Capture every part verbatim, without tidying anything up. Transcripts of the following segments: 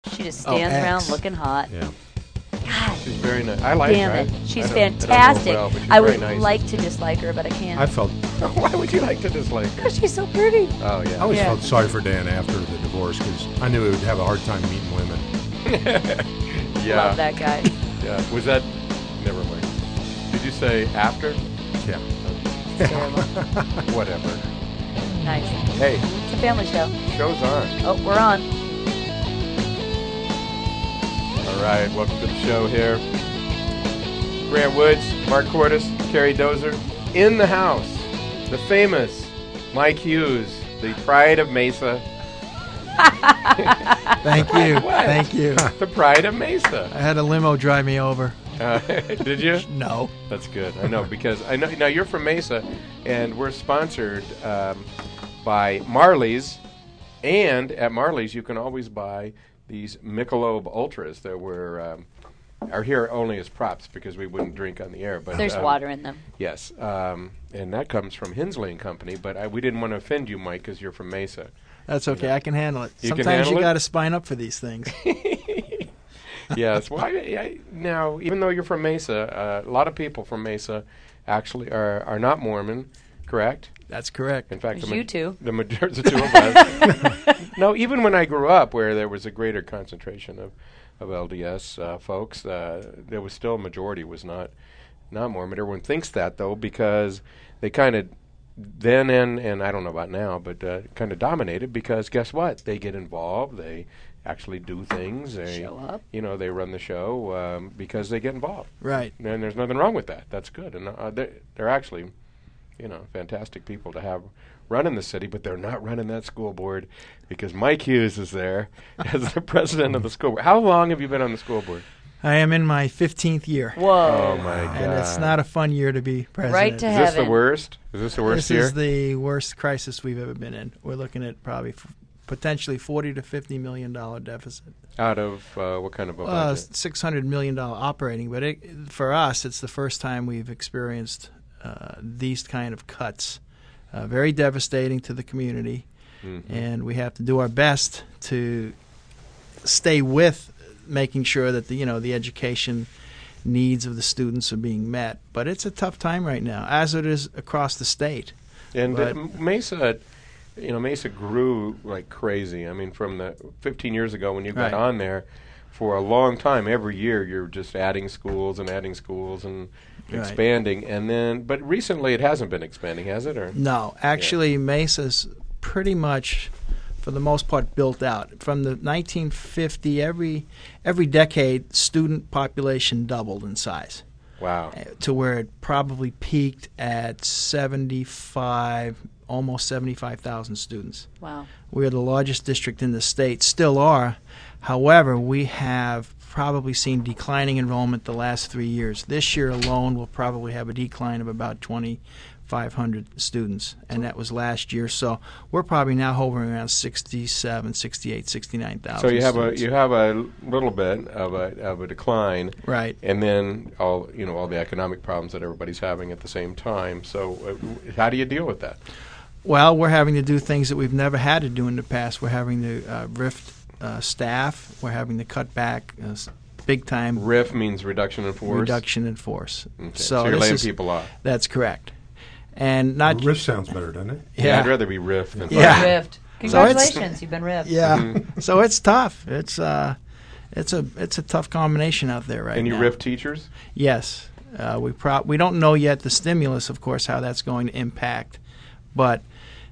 She just Oh, stands around X. looking hot. Yeah. God She's very nice. I like damn her. it. I- She's I don't- I don't know fantastic. well, but she's I very would nice. like to dislike her, but I can't. I felt Why would you like to dislike her? Because she's so pretty. Oh, yeah. I always Yeah. felt sorry for Dan after the divorce because I knew he would have a hard time meeting women. yeah. Love that guy. Yeah. Was that? Never mind. Did you say after? Yeah. Terrible. Whatever. Nice. Hey, It's a family show. show's on. Oh, we're on. All right, welcome to the show here. Grant Woods, Mark Cordes, Carrie Dozer, in the house. The famous Mike Hughes, the pride of Mesa. Thank you. What? Thank you. The pride of Mesa. I had a limo drive me over. Uh, did you? No. That's good. I know because I know now you're from Mesa, and we're sponsored um, by Marley's, and at Marley's you can always buy these Michelob Ultras that were um, are here only as props because we wouldn't drink on the air. But There's um, water in them. Yes, um, and that comes from Hensley and Company. But I, we didn't want to offend you, Mike, because you're from Mesa. That's okay. I can handle it. You can Sometimes handle you it? got to spine up for these things. Yes. Well, I, I, now, even though you're from Mesa, uh, a lot of people from Mesa actually are, are not Mormon, correct? That's correct. In fact, There's the, you two. the majority, the two of us. No, even when I grew up, where there was a greater concentration of, of L D S uh, folks, uh, there was still a majority was not not Mormon. Everyone thinks that though because they kind of then and and I don't know about now, but uh, kind of dominated because guess what? They get involved. They actually do things. They Show up. You know, they run the show um, because they get involved. Right. And there's nothing wrong with that. That's good. And uh, they're, they're actually, you know, fantastic people to have running the city, but they're not running that school board because Mike Hughes is there as the president of the school board. How long have you been on the school board? I am in my fifteenth year. Whoa. Oh, my God. And it's not a fun year to be president. Right to Is this the heaven. worst? Is this the worst This year? is the worst crisis we've ever been in. We're looking at probably f- potentially forty to fifty million dollar deficit. Out of uh, what kind of a Uh, budget? six hundred million dollar operating, but it, for us, it's the first time we've experienced uh, these kind of cuts. Uh, very devastating to the community, Mhm. and we have to do our best to stay with making sure that the you know the education needs of the students are being met. But it's a tough time right now, as it is across the state. And but- uh, Mesa, you know, Mesa grew like crazy. I mean, from the fifteen years ago when you got Right. on there, for a long time, every year you're just adding schools and adding schools and Right. expanding. And then, but recently it hasn't been expanding, has it? Or No, actually, Mesa's pretty much, for the most part, built out. From the nineteen fifty, every every decade, student population doubled in size wow, uh, to where it probably peaked at seventy-five, almost seventy-five thousand students. Wow. We're the largest district in the state, still are. However, we have probably seen declining enrollment the last three years. This year alone, we'll probably have a decline of about twenty-five hundred students, and that was last year. So we're probably now hovering around sixty-seven, sixty-eight, sixty-nine thousand. so you have a students. you have a little bit of a of a decline, Right. and then all you know all the economic problems that everybody's having at the same time. So uh, how do you deal with that? Well, we're having to do things that we've never had to do in the past. We're having to uh, rift uh, staff. We're having to cut back uh, s- big time R I F means reduction in force. reduction in force. Okay. So, So, you're this laying is, people off. That's correct. And not Riff sounds better, doesn't it? Yeah, yeah. I'd rather be R I F than Yeah. Rift. So it's- Congratulations, you've been ripped. Yeah. Mhm. So it's tough. It's uh, it's a it's a tough combination out there right And you now. R I F teachers? Yes. Uh, we pro- we don't know yet the stimulus, of course, how that's going to impact, but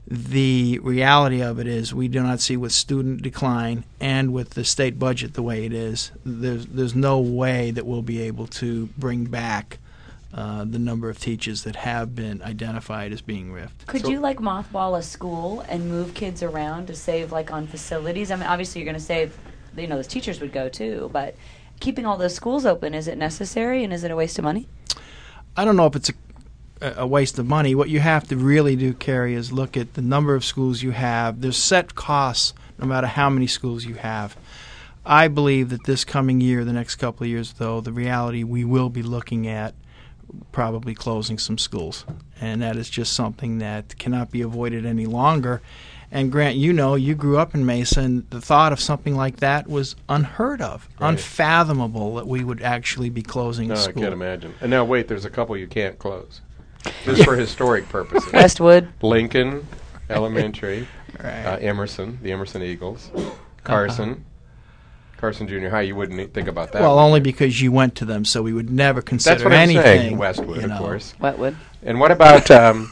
the reality of it is we do not see with student decline and with the state budget the way it is, there's there's no way that we'll be able to bring back uh, the number of teachers that have been identified as being riffed. Could So- you like mothball a school and move kids around to save like on facilities? I mean, obviously you're going to save, you know, those teachers would go too, but keeping all those schools open, is it necessary and is it a waste of money? I don't know if it's a, a waste of money. What you have to really do, Carrie, is look at the number of schools you have. There's set costs no matter how many schools you have. I believe that this coming year, the next couple of years, though, the reality we will be looking at probably closing some schools. And that is just something that cannot be avoided any longer. And Grant, you know, you grew up in Mesa, and the thought of something like that was unheard of, Right. unfathomable that we would actually be closing No, a I school. can't imagine. And now, wait, there's a couple you can't close. Just for historic purposes. Westwood. Lincoln Elementary, Right. uh, Emerson, the Emerson Eagles, Carson, Carson Junior High. You wouldn't e- think about that. Well, would only you? because you went to them, so we would never consider That's what I'm anything. saying. Westwood, you of know. course. Wetwood. And what about um,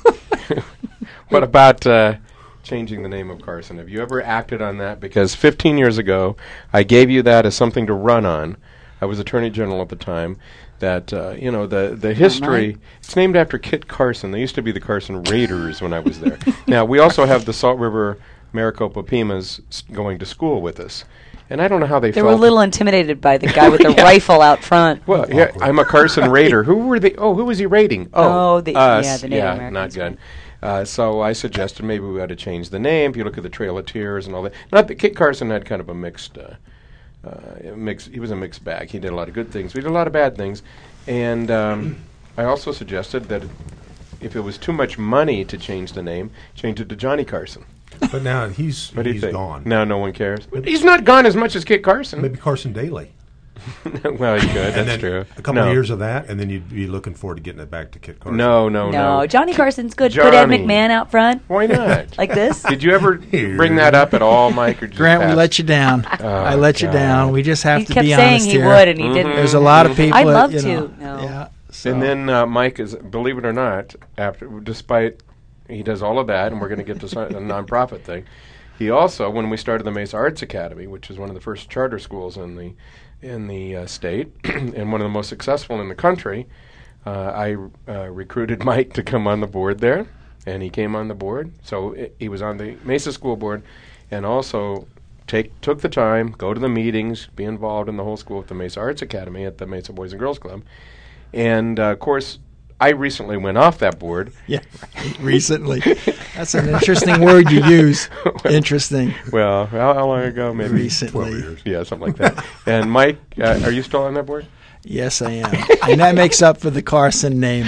what about uh, changing the name of Carson? Have you ever acted on that? Because fifteen years ago, I gave you that as something to run on. I was Attorney General at the time. That uh, you know the the history. right. It's named after Kit Carson. They used to be the Carson Raiders when I was there. Now we also have the Salt River Maricopa Pimas s- going to school with us, and I don't know how they They felt. were a little intimidated by the guy with the Yeah. rifle out front. Well, yeah, I'm a Carson Raider. Who were they? Oh, who was he raiding? Oh, Oh, the- us. yeah, the Native yeah, Americans, not good. Uh, so I suggested maybe we ought to change the name. If you look at the Trail of Tears and all that, not that Kit Carson had kind of a mixed, uh, uh, mix. He was a mixed bag. He did a lot of good things. We did a lot of bad things, and um, I also suggested that if it was too much money to change the name, change it to Johnny Carson. But now he's What do you he's think? gone. Now no one cares. He's not gone as much as Kit Carson. Maybe Carson Daly. Well, he could. and That's then true. A couple no. of years of that, and then you'd be looking forward to getting it back to Kit Carson. No, no, no. No, Johnny Carson's good. Put Ed Johnny. McMahon out front Why not? like this. Did you ever Here. bring that up at all, Mike? Or just Grant, we pass? let you down. I let you God. down. We just have He to kept be saying honest he here. would, and he Mhm. didn't. There's a lot of people. I'd that, love you to. know, No. Yeah. So. And then uh, Mike is, believe it or not, after despite he does all of that, and we're going to get to some, a nonprofit thing. He also, when we started the Mesa Arts Academy, which is one of the first charter schools in the in the uh, state and one of the most successful in the country, uh, I uh, recruited Mike to come on the board there, and he came on the board. So i he was on the Mesa School Board, and also take took the time, go to the meetings, be involved in the whole school with the Mesa Arts Academy at the Mesa Boys and Girls Club, and uh, of course. I recently went off that board. Yeah, recently. That's an interesting word you use. Interesting. Well, how, how long ago? Maybe twelve Recently. years. Yeah, something like that. And Mike, uh, are you still on that board? Yes, I am. And that makes up for the Carson name.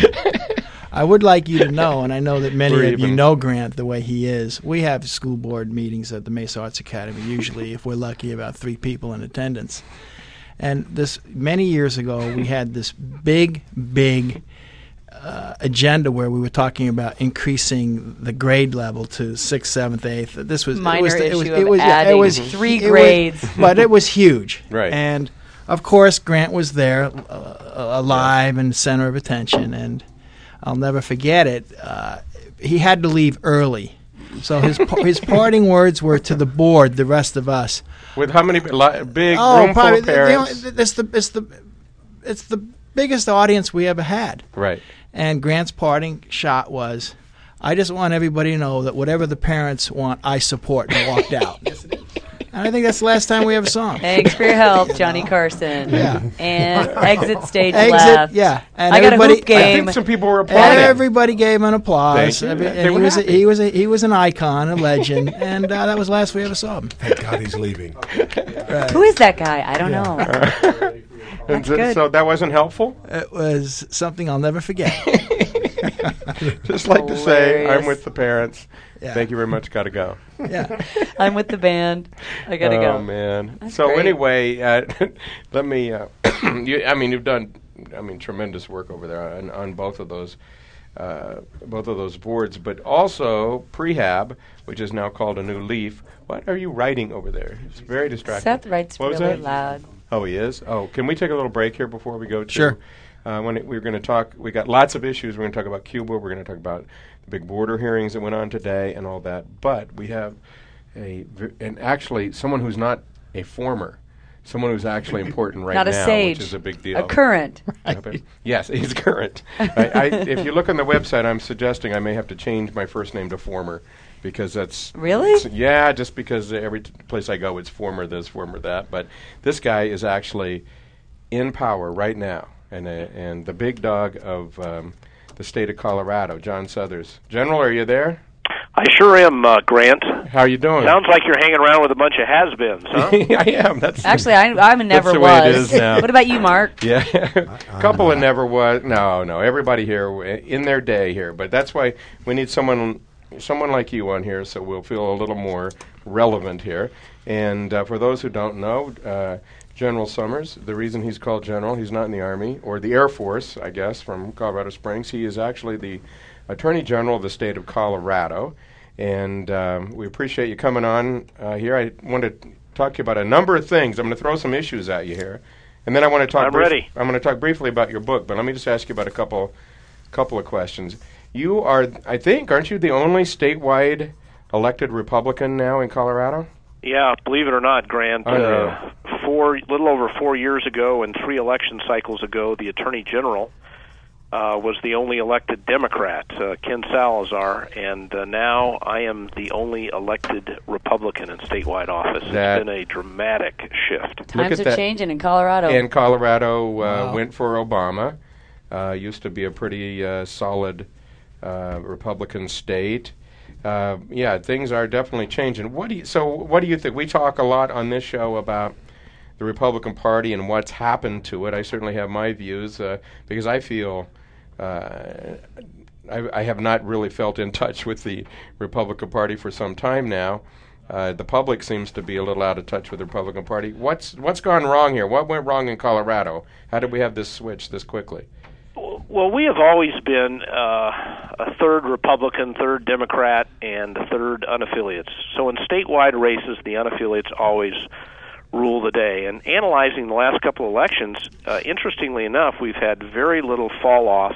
I would like you to know, and I know that many We're of you even. know Grant the way he is. We have school board meetings at the Mesa Arts Academy, usually, if we're lucky, about three people in attendance. And this many years ago, we had this big, big uh, agenda where we were talking about increasing the grade level to sixth, seventh, eighth. This was Minor it was, it was, issue it of was, yeah, it adding was three it was- grades. but it was huge. Right. And of course, Grant was there, uh, alive and center of attention. And I'll never forget it. Uh, he had to leave early. So his pa- his parting words were to the board, the rest of us. With how many li- big Oh, room full probably of the- the parents? only- it's the it's the it's the biggest audience we ever had. Right. And Grant's parting shot was, "I just want everybody to know that whatever the parents want, I support," and walked out. And I think that's the last time we ever saw him. Thanks for your help, Johnny Carson. Yeah. And exit stage Exit, left. yeah. And I got a everybody- hoop I game. think some people were applauding. Everybody gave him an applause. Thank you. Every- They and he were was a, happy. he was a, he was an icon, a legend, and uh, that was the last we ever saw him. Thank God he's leaving. Right. Who is that guy? I don't know. And That's so, good. so that wasn't helpful? It was something I'll never forget. Just like to say, Hilarious. I'm with the parents. Yeah. Thank you very much. Got to go. Yeah. I'm with the band. I gotta oh, go. man. That's so great. anyway, uh, let me. Uh, you, I mean, you've done. I mean, tremendous work over there on, on both of those, uh, both of those boards. But also Prehab, which is now called A New Leaf. What are you writing over there? It's very distracting. Seth writes What was really that? loud. Oh, he is. Oh, can we take a little break here before we go to? Sure. Uh, when it, we we're going to talk, we got lots of issues. We're going to talk about Cuba. We're going to talk about the big border hearings that went on today and all that. But we have a, v- and actually someone who's not a former, someone who's actually important right Not a now, sage. which is a big deal. A current. Yes, he's current. I, I, if you look on the website, I'm suggesting I may have to change my first name to former. Because that's Really? it's- yeah, just because every t- place I go, it's former this, former that. But this guy is actually in power right now, and uh, and the big dog of um, the state of Colorado, John Suthers. General, are you there? I sure am, uh, Grant. How are you doing? Sounds like you're hanging around with a bunch of has-beens, huh? I am. That's Actually, I, I'm a never the way it was. is now. What about you, Mark? yeah, I'm couple of not. never was. No, no. Everybody here w- in their day here, but that's why we need someone someone like you on here, so we'll feel a little more relevant here. And uh, for those who don't know, uh, General Summers, the reason he's called General, he's not in the Army, or the Air Force, I guess, from Colorado Springs. He is actually the Attorney General of the state of Colorado. And um, we appreciate you coming on uh, here. I want to talk to you about a number of things. I'm going to throw some issues at you here. And then I want to talk I'm brief- ready. I'm going to talk briefly about your book, but let me just ask you about a couple couple of questions. You are, I think, aren't you the only statewide elected Republican now in Colorado? Yeah, believe it or not, Grant, uh, four, little over four years ago and three election cycles ago, the Attorney General uh, was the only elected Democrat, uh, Ken Salazar, and uh, now I am the only elected Republican in statewide office. That it's been a dramatic shift. Times at are that. changing in Colorado. And Colorado uh, Wow. went for Obama. Uh, used to be a pretty uh, solid uh, Republican state. Uh, yeah, things are definitely changing. What do you, so what do you think? We talk a lot on this show about the Republican Party and what's happened to it. I certainly have my views uh, because I feel uh, I, I have not really felt in touch with the Republican Party for some time now. Uh, the public seems to be a little out of touch with the Republican Party. What's what's gone wrong here? What went wrong in Colorado? How did we have this switch this quickly? Well, we have always been uh, a third Republican, third Democrat, and a third unaffiliates. So in statewide races, the unaffiliates always rule the day. And analyzing the last couple of elections, uh, interestingly enough, we've had very little fall off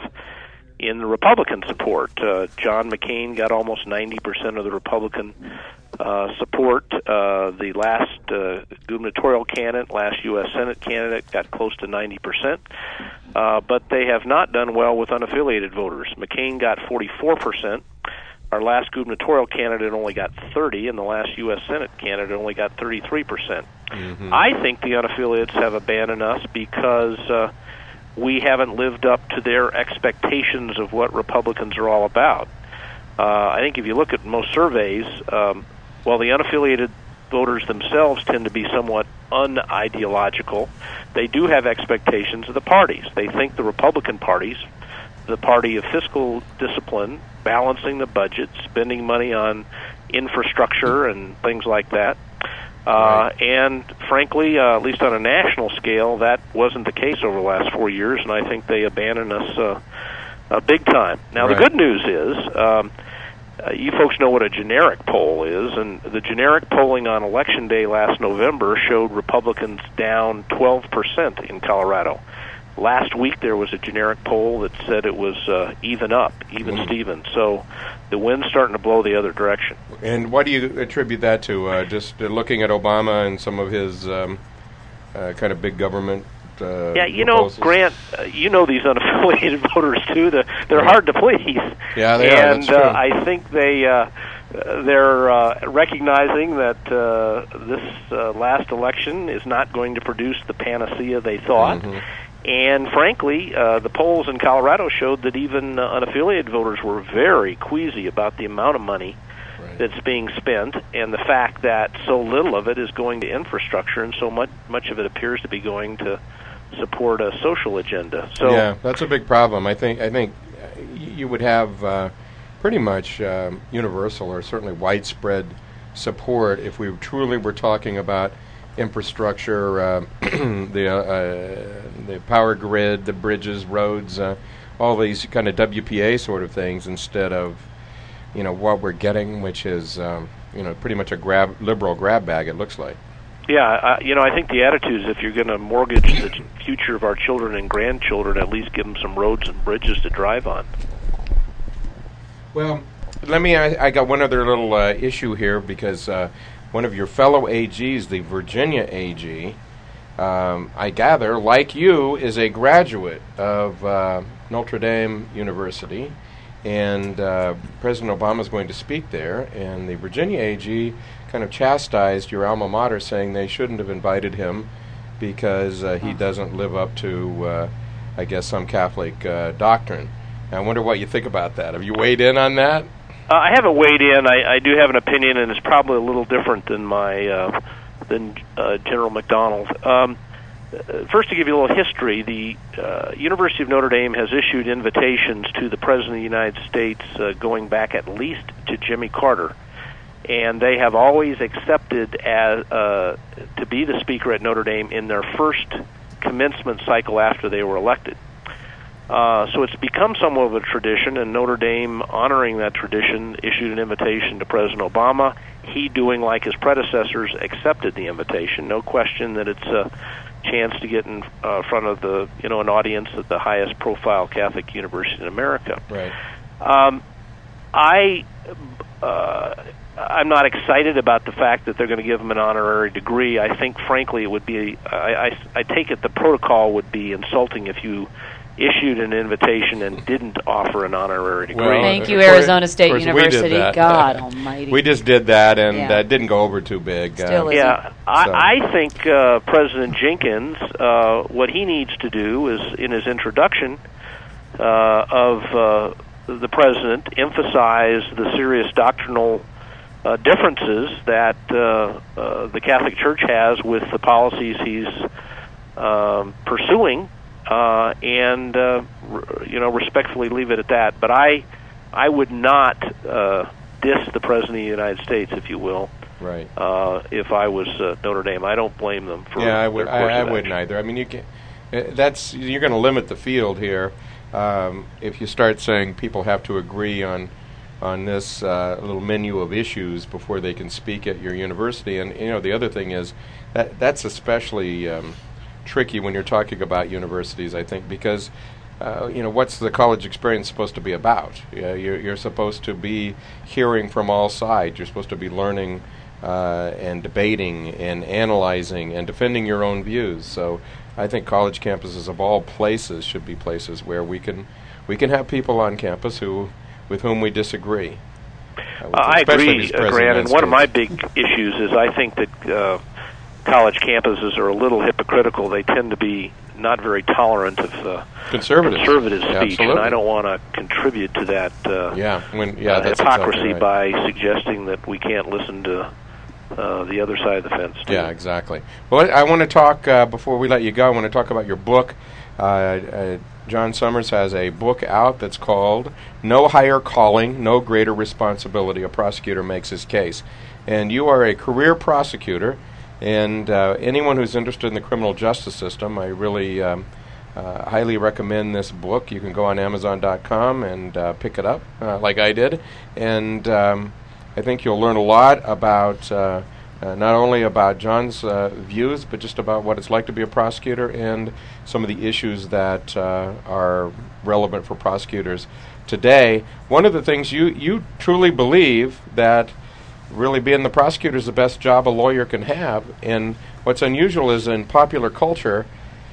in the Republican support. Uh, John McCain got almost ninety percent of the Republican uh, support. Uh, the last uh, gubernatorial candidate, last U S Senate candidate, got close to ninety percent. Uh, but they have not done well with unaffiliated voters. McCain got forty-four percent. Our last gubernatorial candidate only got thirty, and the last U S Senate candidate only got thirty-three percent. Mm-hmm. I think the unaffiliates have abandoned us because uh, we haven't lived up to their expectations of what Republicans are all about. Uh, I think if you look at most surveys, um, while the unaffiliated voters themselves tend to be somewhat unideological, they do have expectations of the parties. They think the Republican parties, the party of fiscal discipline, balancing the budget, spending money on infrastructure and things like that. Uh, right. And frankly, uh, at least on a national scale, that wasn't the case over the last four years, and I think they abandoned us uh, uh, big time. Now, right. The good news is, um, uh, you folks know what a generic poll is, and the generic polling on Election Day last November showed Republicans down twelve percent in Colorado. Last week there was a generic poll that said it was uh, even up, even mm. Steven. So the wind's starting to blow the other direction. And what do you attribute that to? Uh, just uh, looking at Obama and some of his um, uh, kind of big government uh, Yeah, you proposals? know, Grant, uh, you know these unaffiliated voters, too. The, they're right. hard to please. Yeah, they and, are. That's true. Uh, I think they... Uh, They're uh, recognizing that uh, this uh, last election is not going to produce the panacea they thought. Mm-hmm. And frankly, uh, the polls in Colorado showed that even uh, unaffiliated voters were very queasy about the amount of money right. that's being spent and the fact that so little of it is going to infrastructure and so much, much of it appears to be going to support a social agenda. So yeah, that's a big problem. I think, I think you would have... Uh, pretty much um, universal or certainly widespread support if we truly were talking about infrastructure, uh, the uh, uh, the power grid, the bridges, roads, uh, all these kind of W P A sort of things, instead of you know what we're getting, which is um, you know pretty much a grab liberal grab bag. It looks like. Yeah, uh, you know, I think the attitude is if you're going to mortgage the future of our children and grandchildren, at least give them some roads and bridges to drive on. Well, let me, I, I got one other little uh, issue here because uh, one of your fellow A Gs, the Virginia A G, um, I gather, like you, is a graduate of uh, Notre Dame University, and uh, President Obama is going to speak there, and the Virginia A G kind of chastised your alma mater, saying they shouldn't have invited him because uh, he doesn't live up to, uh, I guess, some Catholic uh, doctrine. I wonder what you think about that. Have you weighed in on that? Uh, I haven't weighed in. I, I do have an opinion, and it's probably a little different than my uh, than uh, General McDonald. Um, uh, first, to give you a little history, the uh, University of Notre Dame has issued invitations to the President of the United States uh, going back at least to Jimmy Carter, and they have always accepted as uh, to be the speaker at Notre Dame in their first commencement cycle after they were elected. Uh, so it's become somewhat of a tradition, and Notre Dame, honoring that tradition, issued an invitation to President Obama. He, doing like his predecessors, accepted the invitation. No question that it's a chance to get in uh, front of the you know an audience at the highest profile Catholic university in America. Right. Um, I. Uh, I'm not excited about the fact that they're going to give him an honorary degree. I think, frankly, it would be, I, I, I take it the protocol would be insulting if you issued an invitation and didn't offer an honorary degree. Well, Thank you, of course- Arizona State of course we University. did that. God almighty. We just did that, and Yeah. uh, it didn't go over too big. Still uh, is- Yeah, I, So- I think uh, President Jenkins, uh, what he needs to do is, in his introduction uh, of uh, the president, emphasize the serious doctrinal uh, differences that uh, uh, the Catholic Church has with the policies he's um, pursuing, uh, and uh, r- you know, respectfully leave it at that. But I, I would not uh, diss the President of the United States, if you will. Right. Uh, if I was uh, Notre Dame, I don't blame them for. Yeah, I would. their course I, I of wouldn't action. either. I mean, you can. Uh, that's you're going to limit the field here um, if you start saying people have to agree on on this uh, little menu of issues before they can speak at your university. And you know, the other thing is that that's especially um, tricky when you're talking about universities, I think, because. Uh, you know, what's the college experience supposed to be about? Uh, you're, you're supposed to be hearing from all sides. You're supposed to be learning uh, and debating and analyzing and defending your own views. So I think college campuses of all places should be places where we can we can have people on campus who with whom we disagree. Uh, with Uh, I especially agree, these uh, President Grant. And one of my States. big issues is I think that uh, college campuses are a little hypocritical. They tend to be not very tolerant of uh, Conservatives. conservative Yeah, speech, and absolutely. I don't want to contribute to that uh, Yeah, when yeah, uh, that's hypocrisy exactly right. by suggesting that we can't listen to uh, the other side of the fence. too. Yeah, exactly. Well, I, I want to talk, uh, before we let you go, I want to talk about your book. Uh, uh, John Summers has a book out that's called No Higher Calling, No Greater Responsibility, A Prosecutor Makes His Case. And you are a career prosecutor, and uh, anyone who's interested in the criminal justice system, I really um, uh, highly recommend this book. You can go on Amazon dot com and uh, pick it up, uh, like I did. And um, I think you'll learn a lot about uh, uh, not only about John's uh, views, but just about what it's like to be a prosecutor and some of the issues that uh, are relevant for prosecutors today. One of the things you, you truly believe that really being the prosecutor is the best job a lawyer can have, and what's unusual is in popular culture,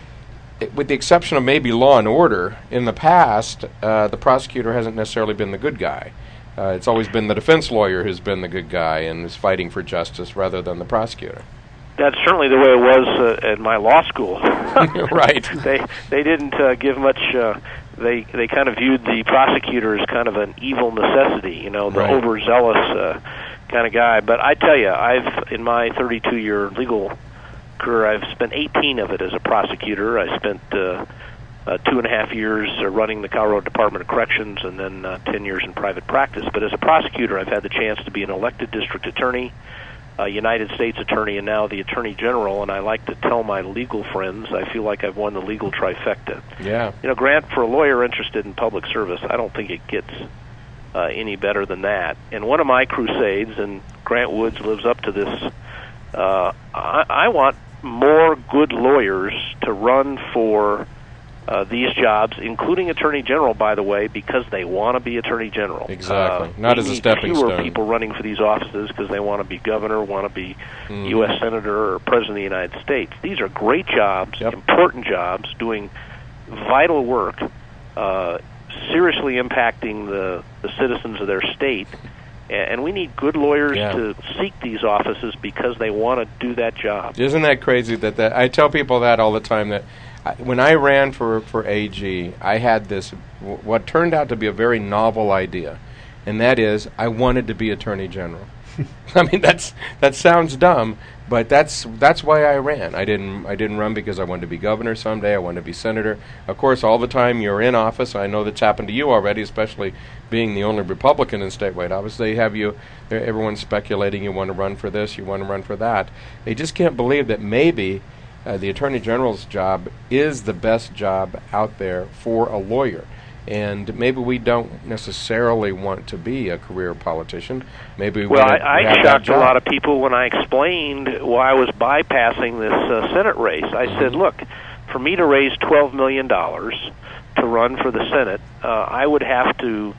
it, with the exception of maybe Law and Order, in the past, uh, the prosecutor hasn't necessarily been the good guy. Uh, it's always been the defense lawyer who's been the good guy and is fighting for justice rather than the prosecutor. That's certainly the way it was uh, at my law school. Right. They they didn't uh, give much. Uh, they they kind of viewed the prosecutor as kind of an evil necessity, you know, the Right. overzealous uh, kind of guy. But I tell you, I've in my thirty-two year legal career, I've spent eighteen of it as a prosecutor. I spent uh, uh, two and a half years uh, running the Colorado Department of Corrections, and then uh, ten years in private practice. But as a prosecutor, I've had the chance to be an elected district attorney, a United States attorney, and now the Attorney General. And I like to tell my legal friends, I feel like I've won the legal trifecta. Yeah. You know, Grant, for a lawyer interested in public service, I don't think it gets uh, any better than that. And one of my crusades, and Grant Woods lives up to this, uh, I, I want more good lawyers to run for uh, these jobs, including Attorney General, by the way, because they want to be Attorney General. Exactly. Uh, Not we as a need stepping fewer stone. people running for these offices because they want to be governor, want to be Mhm. U S senator, or president of the United States. These are great jobs, Yep. important jobs, doing vital work, uh, seriously impacting the, the citizens of their state. A- And we need good lawyers Yeah. to seek these offices because they want to do that job. Isn't that crazy that, that I tell people that all the time, that I, when I ran for, for A G, I had this, w- what turned out to be a very novel idea, and that is I wanted to be Attorney General. I mean, that's that sounds dumb, But that's that's why I ran. I didn't I didn't run because I wanted to be governor someday. I wanted to be senator. Of course, all the time you're in office, I know that's happened to you already, especially being the only Republican in statewide office. They have you. Everyone's speculating you want to run for this, you want to run for that. They just can't believe that maybe uh, the Attorney General's job is the best job out there for a lawyer. And maybe we don't necessarily want to be a career politician. Maybe we well, want I, to I have shocked that a job. lot of people when I explained why I was bypassing this uh, Senate race. I Mm-hmm. said, look, for me to raise twelve million dollars to run for the Senate, uh, I would have to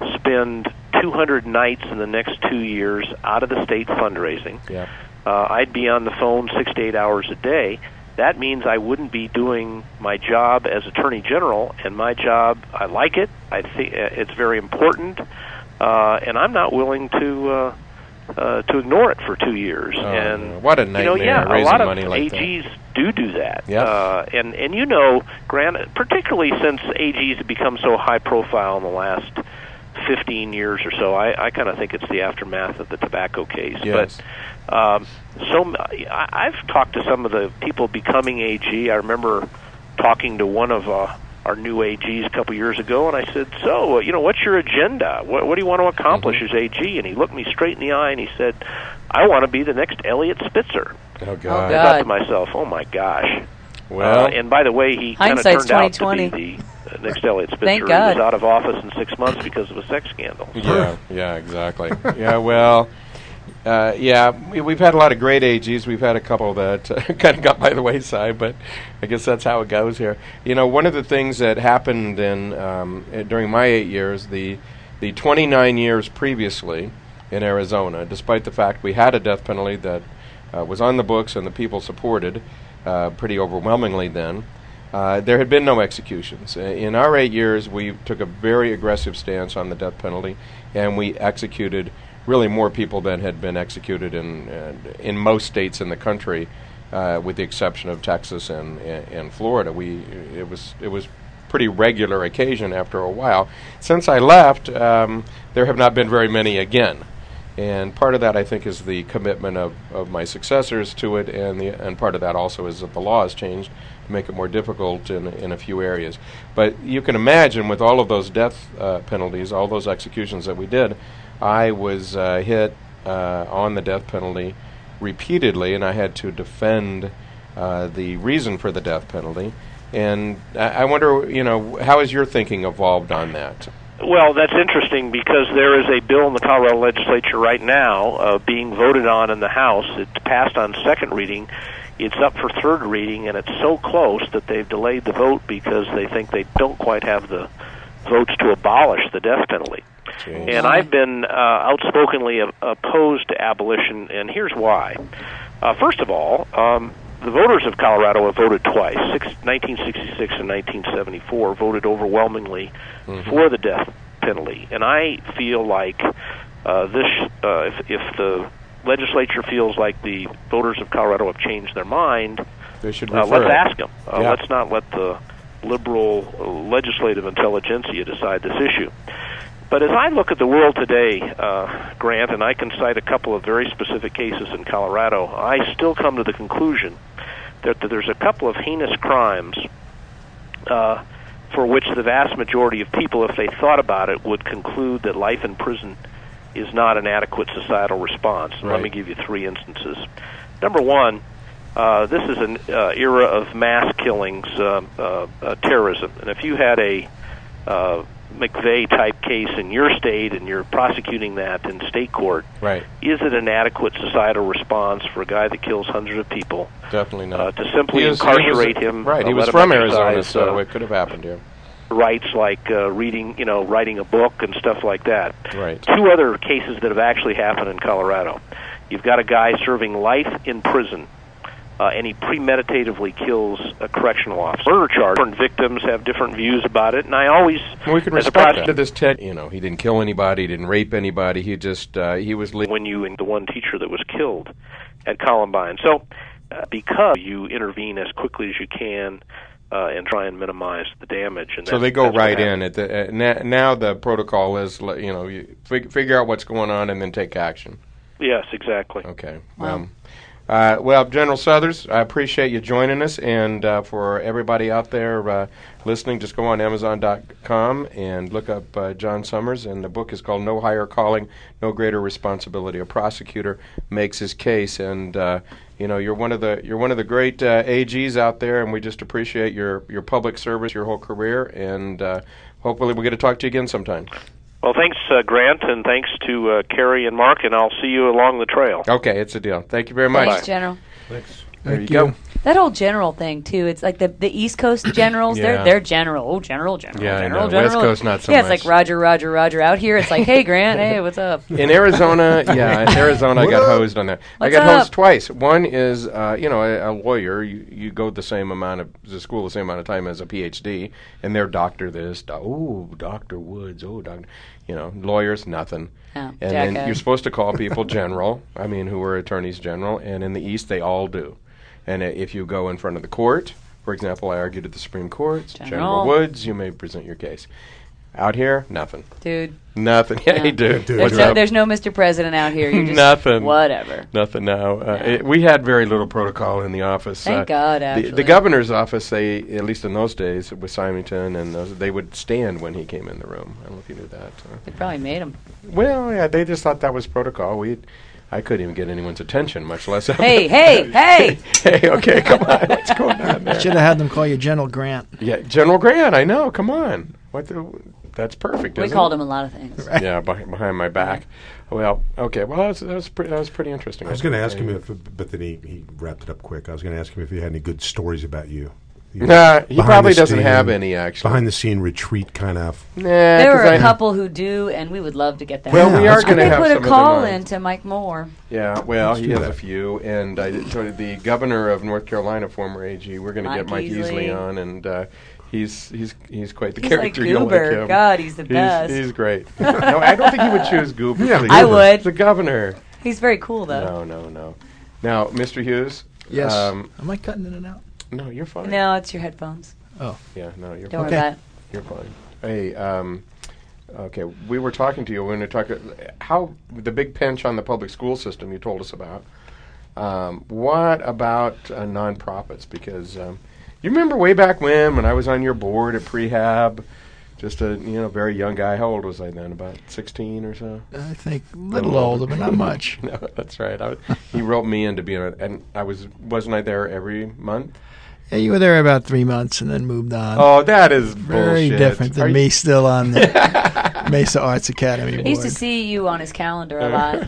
spend two hundred nights in the next two years out of the state fundraising. Yeah. Uh, I'd be on the phone six to eight hours a day. That means I wouldn't be doing my job as Attorney General, and my job, I like it. I think it's very important, uh, and I'm not willing to uh, uh, to ignore it for two years. Oh, and no. What a you know, nightmare, yeah, a raising lot of money like that. A Gs do do that. Yep. Uh, and and you know, Grant, particularly since A Gs have become so high profile in the last fifteen years or so, I, I kind of think it's the aftermath of the tobacco case. Yes. But um, so I, I've talked to some of the people becoming A G. I remember talking to one of uh, our new A Gs a couple years ago, and I said, so, uh, you know, what's your agenda? What, what do you want to accomplish Mm-hmm. as A G? And he looked me straight in the eye, and he said, I want to be the next Elliot Spitzer. Oh, God. God. I thought to myself, oh, my gosh. Well, Uh, and by the way, he kind of Hindsight's turned out to twenty be the uh, next Elliot Spitzer. Thank He God. was out of office in six months because of a sex scandal. yeah, yeah, exactly. yeah, well, uh, yeah, we, we've had a lot of great A Gs. We've had a couple that uh, kind of got by the wayside, but I guess that's how it goes here. You know, one of the things that happened in um, uh, during my eight years, the the twenty-nine years previously in Arizona, despite the fact we had a death penalty that uh, was on the books and the people supported uh, pretty overwhelmingly then, Uh, there had been no executions. Uh, in our eight years, we took a very aggressive stance on the death penalty, and we executed really more people than had been executed in uh, in most states in the country, uh, with the exception of Texas and, and and Florida. We it was it was pretty regular occasion after a while. Since I left, um, there have not been very many again. And part of that, I think, is the commitment of, of my successors to it, and the and part of that also is that the law has changed to make it more difficult in in a few areas. But you can imagine, with all of those death uh, penalties, all those executions that we did, I was uh, hit uh, on the death penalty repeatedly, and I had to defend uh, the reason for the death penalty. And I, I wonder, you know, how has your thinking evolved on that? Well, that's interesting because there is a bill in the Colorado legislature right now uh, being voted on in the House. It's passed on second reading. It's up for third reading, and it's so close that they've delayed the vote because they think they don't quite have the votes to abolish the death penalty. Jeez. And I've been uh, outspokenly uh, opposed to abolition, and here's why. Uh, first of all, um, the voters of Colorado have voted twice. Six, nineteen sixty-six and nineteen seventy-four voted overwhelmingly mm-hmm. for the death penalty. And I feel like uh, this, uh, if, if the legislature feels like the voters of Colorado have changed their mind, They should uh, refer let's it. ask them. Uh, Yeah. Let's not let the liberal uh, legislative intelligentsia decide this issue. But as I look at the world today, uh, Grant, and I can cite a couple of very specific cases in Colorado, I still come to the conclusion that, that there's a couple of heinous crimes uh, for which the vast majority of people, if they thought about it, would conclude that life in prison is not an adequate societal response. Right. Let me give you three instances. Number one, uh, this is an uh, era of mass killings, uh, uh, uh, terrorism. And if you had a uh, McVeigh-type case in your state and you're prosecuting that in state court, Right. is it an adequate societal response for a guy that kills hundreds of people Definitely not. uh, to simply He is- he incarcerate was- him? Right. uh, He was let him from Arizona, exercise, so uh, it could have happened here. rights like uh, reading, you know, writing a book and stuff like that. Right. Two other cases that have actually happened in Colorado. You've got a guy serving life in prison, uh, and he premeditatively kills a correctional officer. Murder charge. Different victims have different views about it, and I always, Well, we can as a respect prosecutor, that. This Ted, you know, he didn't kill anybody, he didn't rape anybody. He just uh, he was. Le- when you and the one teacher that was killed at Columbine. So, uh, because you intervene as quickly as you can. Uh, and try and minimize the damage. And so that's, they go that's what right happened. in. At the, uh, na- now the protocol is, le- you know, you fig- figure out what's going on and then take action. Yes, exactly. Okay. Wow. Um, Uh, well, General Suthers, I appreciate you joining us, and uh, for everybody out there uh, listening, just go on Amazon dot com and look up uh, John Summers, and the book is called No Higher Calling, No Greater Responsibility. A prosecutor makes his case, and uh, you know you're one of the you're one of the great uh, A Gs out there, and we just appreciate your your public service, your whole career, and uh, hopefully we'll get to talk to you again sometime. Well, thanks, uh, Grant, and thanks to uh, Carrie and Mark, and I'll see you along the trail. Okay, it's a deal. Thank you very much. Thanks, General. Thanks. There Thank you you. go. That whole general thing too. It's like the the East Coast generals. Yeah. They're they're general. Oh, general, general, Yeah, I general, know. general. West Coast, not so yeah, much. it's like Roger, Roger, Roger. Out here, it's like, hey, Grant, hey, what's up? In Arizona, yeah, in Arizona, I got hosed on that. I What's got up? hosed twice. One is, uh, you know, a, a lawyer. You, you go the same amount of the school the same amount of time as a P H D, and they're doctor this, do- oh, Doctor Woods, oh, doctor, you know, lawyers, nothing. Oh, and then jackass. you're supposed to call people general. I mean, who are attorneys general, and in the East, they all do. And uh, if you go in front of the court, for example, I argued at the Supreme Court, General. General Woods, you may present your case. Out here, nothing. Dude, Nothing. Hey, no. dude. Dude, there's What's no, up? there's no Mister President out here. You're just Nothing. Whatever. Nothing now. Uh, No. it, we had very little protocol in the office. Thank uh, God, the, actually. the governor's office, they at least in those days with Symington, and those, they would stand when he came in the room. I don't know if you knew that. Uh, They probably made him. well, yeah, they just thought that was protocol. We, I couldn't even get anyone's attention, much less. Hey, hey, hey! hey, okay, come on, what's going on there? Should have had them call you General Grant. Yeah, General Grant. I know. Come on. What the? That's perfect. We isn't called it? him a lot of things. Yeah, behind, behind my back. Well, okay. Well, that was that was, pre- that was pretty interesting. I was going to ask think. him if, but then he, he wrapped it up quick. I was going to ask him if he had any good stories about you. You- Nah, he behind probably the doesn't scene- have any actually. Behind the scene retreat kind of. Nah, There 'cause were a I- couple who do, and we would love to get that. Well, Yeah, we are that's going to They have put some a of them call on. in to Mike Moore. Yeah, well, Let's he do has that. a few, and I told the governor of North Carolina, former A G. We're going to Mike get Mike Easley Easley. on, and uh, he's he's he's quite the He's like character. You'll Goober. like him. God, he's the He's, best. he's great. No, I don't think he would choose Goober. Yeah, please. I would. The governor. He's very cool, though. No, no, no. Now, Mister Hughes. Yes. Um, Am I cutting in and out? no, you're fine. No, it's your headphones. Oh. Yeah, no, you're Don't fine. worry about it. You're fine. Hey, um, okay, we were talking to you. We're going to talk uh, how the big pinch on the public school system you told us about. Um, what about uh, nonprofits? Because um, you remember way back when, when I was on your board at Prehab, just a you know very young guy. How old was I then? About sixteen or so. I think a little older, but not much. No, that's right. I was, he roped me into being a, and I was wasn't I there every month? Yeah, you were there about three months and then moved on. Oh, that is Very bullshit. different Are than you- me still on the Mesa Arts Academy board. I used to see you on his calendar a lot.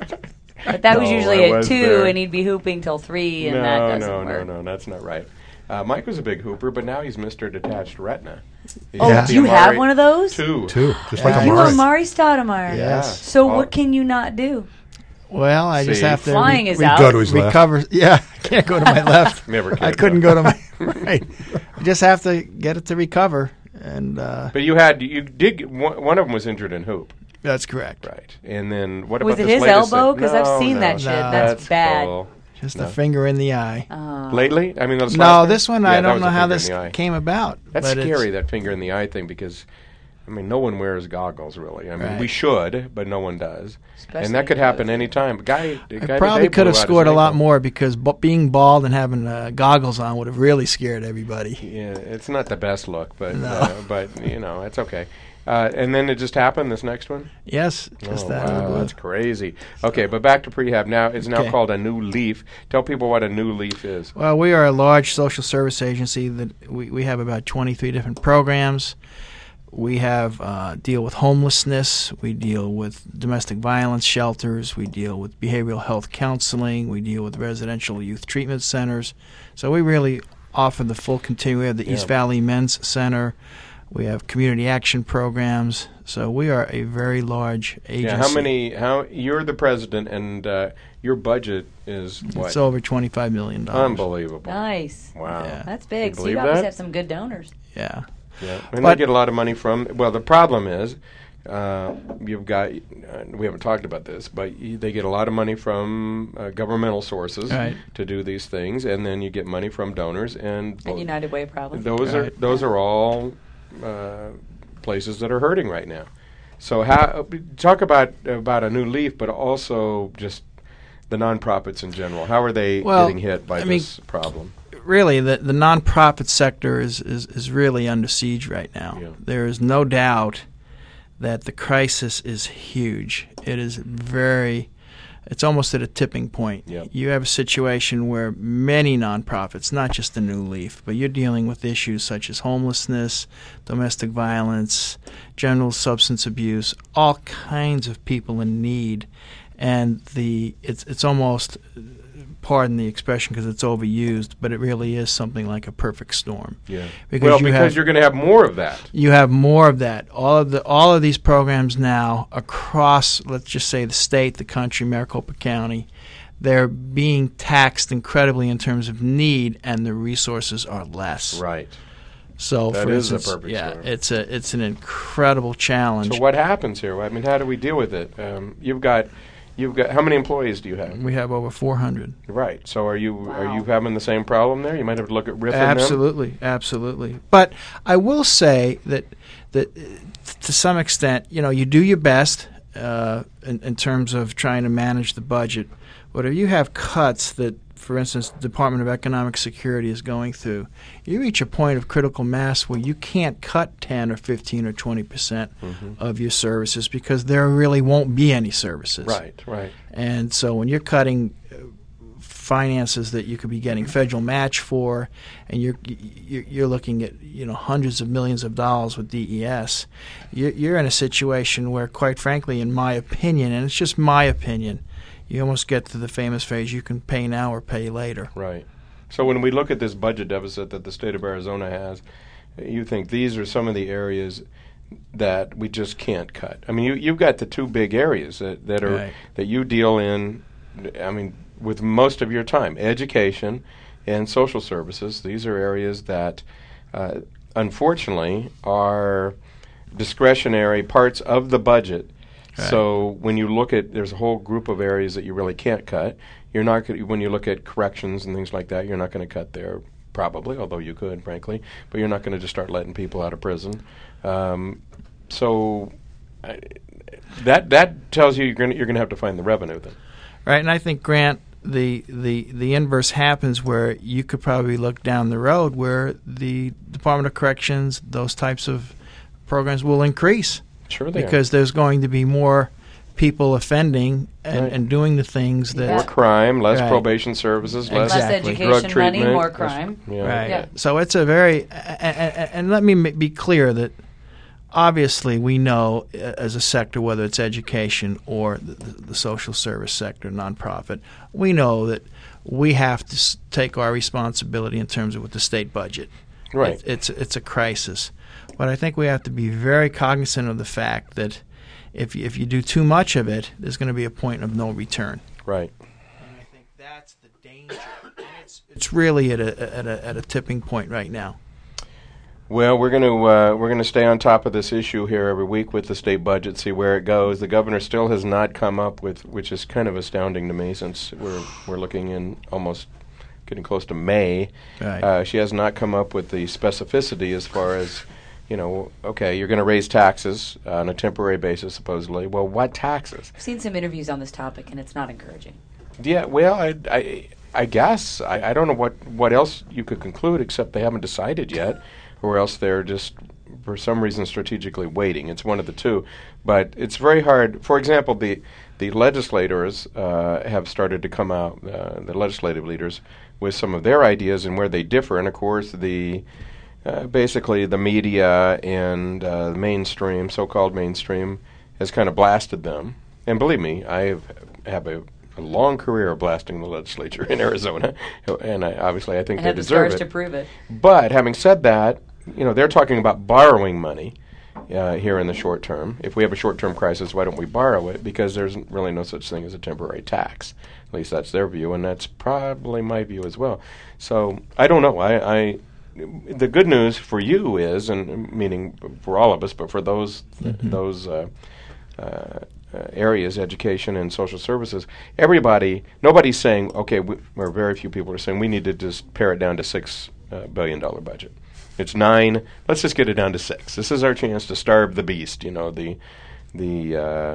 But that was No, usually I at was two, there. and he'd be hooping till three, and no, that doesn't no, work. no, no, that's not right. Uh, Mike was a big hooper, but now he's Mister Detached Retina. He's Oh, got do the you have Amari one of those? Two. Too. Just Yeah. like You Amari. Amari Stoudemire. Yes. So Oh. what can you not do? Well, I just See, have to Flying is re- out. Go to his left. recover. Yeah, I can't go to my left. Never I could, couldn't though. go to my right. I just have to get it to recover, and uh, But you had you did get- one, one of them was injured in hoop, that's correct. right? And then what Was about it this his latest elbow? thing? 'Cause I've No, seen no, that shit. No. That's bad. cool. Just No. a finger in the eye. Oh. Lately, I mean, those No, last this one yeah, I that don't was know a how finger in this the eye. came about. That's but it's- scary, that finger in the eye thing, because I mean, no one wears goggles really. I mean, Right. we should, but no one does, Especially and that could happen those. anytime. Guy, the guy I probably today could blew have out his scored a lot ankle. more because b- being bald and having uh, goggles on would have really scared everybody. Yeah, it's not the best look, but No. uh, but you know, it's okay. Uh, and then it just happened. This next one. Yes, just oh, that. wow, uh, that's crazy. Okay, but back to Prehab now. It's now Okay. called a New Leaf. Tell people what a New Leaf is. Well, we are a large social service agency that we, we have about twenty-three different programs. We have uh, deal with homelessness. We deal with domestic violence shelters. We deal with behavioral health counseling. We deal with residential youth treatment centers. So we really offer the full continuum. We have the Yeah. East Valley Men's Center. We have community action programs. So we are a very large agency. Yeah, how many? How you're the president, and uh, your budget is what? It's over twenty-five million dollars. Unbelievable. Nice. Wow. Yeah. That's big. You So you believe obviously that? have some good donors. Yeah. Yeah, and But- they get a lot of money from. Well, the problem is, uh, you've got. Uh, we haven't talked about this, but y- they get a lot of money from uh, governmental sources Right. to do these things, and then you get money from donors, and And United Way, probably. those are Right. those are all uh, places that are hurting right now. So, how talk about about a new leaf, but also just the nonprofits in general? How are they Well, getting hit by I mean, this problem? Really, the, the nonprofit sector is, is, is really under siege right now. Yeah. There is no doubt that the crisis is huge. It is very, it's almost at a tipping point. Yep. You have a situation where many nonprofits, not just the New Leaf, but you're dealing with issues such as homelessness, domestic violence, general substance abuse, all kinds of people in need. And the it's it's almost, pardon the expression because it's overused, but it really is something like a perfect storm. Yeah. Because well, you because have, you're going to have more of that. You have more of that. All of the all of these programs now across, let's just say, the state, the country, Maricopa County, they're being taxed incredibly in terms of need, and the resources are less. Right. So, That for is a instance, perfect yeah, storm. it's a it's an incredible challenge. So what happens here? I mean, how do we deal with it? Um, you've got, you've got. How many employees do you have? We have over four hundred. Right. So are you are you having the same problem there? You might have to look at riffing them. Absolutely, absolutely. But I will say that that uh, to some extent, you know, you do your best uh, in, in terms of trying to manage the budget. But if you have cuts that, for instance, the Department of Economic Security is going through, you reach a point of critical mass where you can't cut ten or fifteen or twenty percent Mm-hmm. of your services because there really won't be any services. Right. Right. And so when you're cutting uh, finances that you could be getting federal match for, and you're you're, you're looking at you know hundreds of millions of dollars with D E S, you're, you're in a situation where, quite frankly, in my opinion, and it's just my opinion, you almost get to the famous phrase, you can pay now or pay later. Right. So when we look at this budget deficit that the state of Arizona has, you think these are some of the areas that we just can't cut. I mean, you, you've got the two big areas that, that are Right. that you deal in, I mean, with most of your time, education and social services. These are areas that, uh, unfortunately, are discretionary parts of the budget. Right. So when you look at, there's a whole group of areas that you really can't cut. You're not gonna, when you look at corrections and things like that, you're not going to cut there probably, although you could, frankly. But you're not going to just start letting people out of prison. Um, so I, that that tells you you're going you're going to have to find the revenue then. Right, and I think, Grant, the, the the inverse happens where you could probably look down the road where the Department of Corrections, those types of programs will increase. Sure they Because there's going to be more people offending and, Right. and doing the things are. that More crime, less Right. probation services, less Less Exactly. drug education money, treatment, more less- crime. yeah. right. Yeah. So it's a very and, and let me m- be clear that obviously we know uh, as a sector, whether it's education or the, the social service sector, nonprofit, we know that we have to s- take our responsibility in terms of with the state budget. Right. It, it's it's a crisis, but I think we have to be very cognizant of the fact that if you, if you do too much of it, there's going to be a point of no return. Right. And I think that's the danger. And it's it's really at a at a at a tipping point right now. Well, we're going to uh, we're going to stay on top of this issue here every week with the state budget, see where it goes. The governor still has not come up with, which is kind of astounding to me, since we're we're looking in almost getting close to May. Right. Uh, she has not come up with the specificity as far as, you know, okay, you're going to raise taxes on a temporary basis, supposedly. Well, what taxes? I've seen some interviews on this topic, and it's not encouraging. Yeah, well, I, I, I guess I, I don't know what, what else you could conclude except they haven't decided yet, or else they're just for some reason strategically waiting. It's one of the two, but it's very hard. For example, the the legislators uh, have started to come out, uh, the legislative leaders, with some of their ideas and where they differ, and of course the uh, basically the media and uh, mainstream, so-called mainstream, has kind of blasted them. And believe me, I have, have a a long career of blasting the legislature in Arizona, and I, obviously I think And they have the deserve scars it. to prove it. But having said that, you know, they're talking about borrowing money uh, here in the short term. If we have a short-term crisis, why don't we borrow it? Because there's really no such thing as a temporary tax. At least that's their view, and that's probably my view as well. So I don't know. I, I the good news for you is, and meaning for all of us, but for those Mm-hmm. those. Uh, uh, Uh, areas, education and social services, everybody, nobody's saying, okay, we, or very few people are saying we need to just pare it down to six uh, billion dollar budget. It's nine. Let's just get it down to six. This is our chance to starve the beast. You know, the the uh,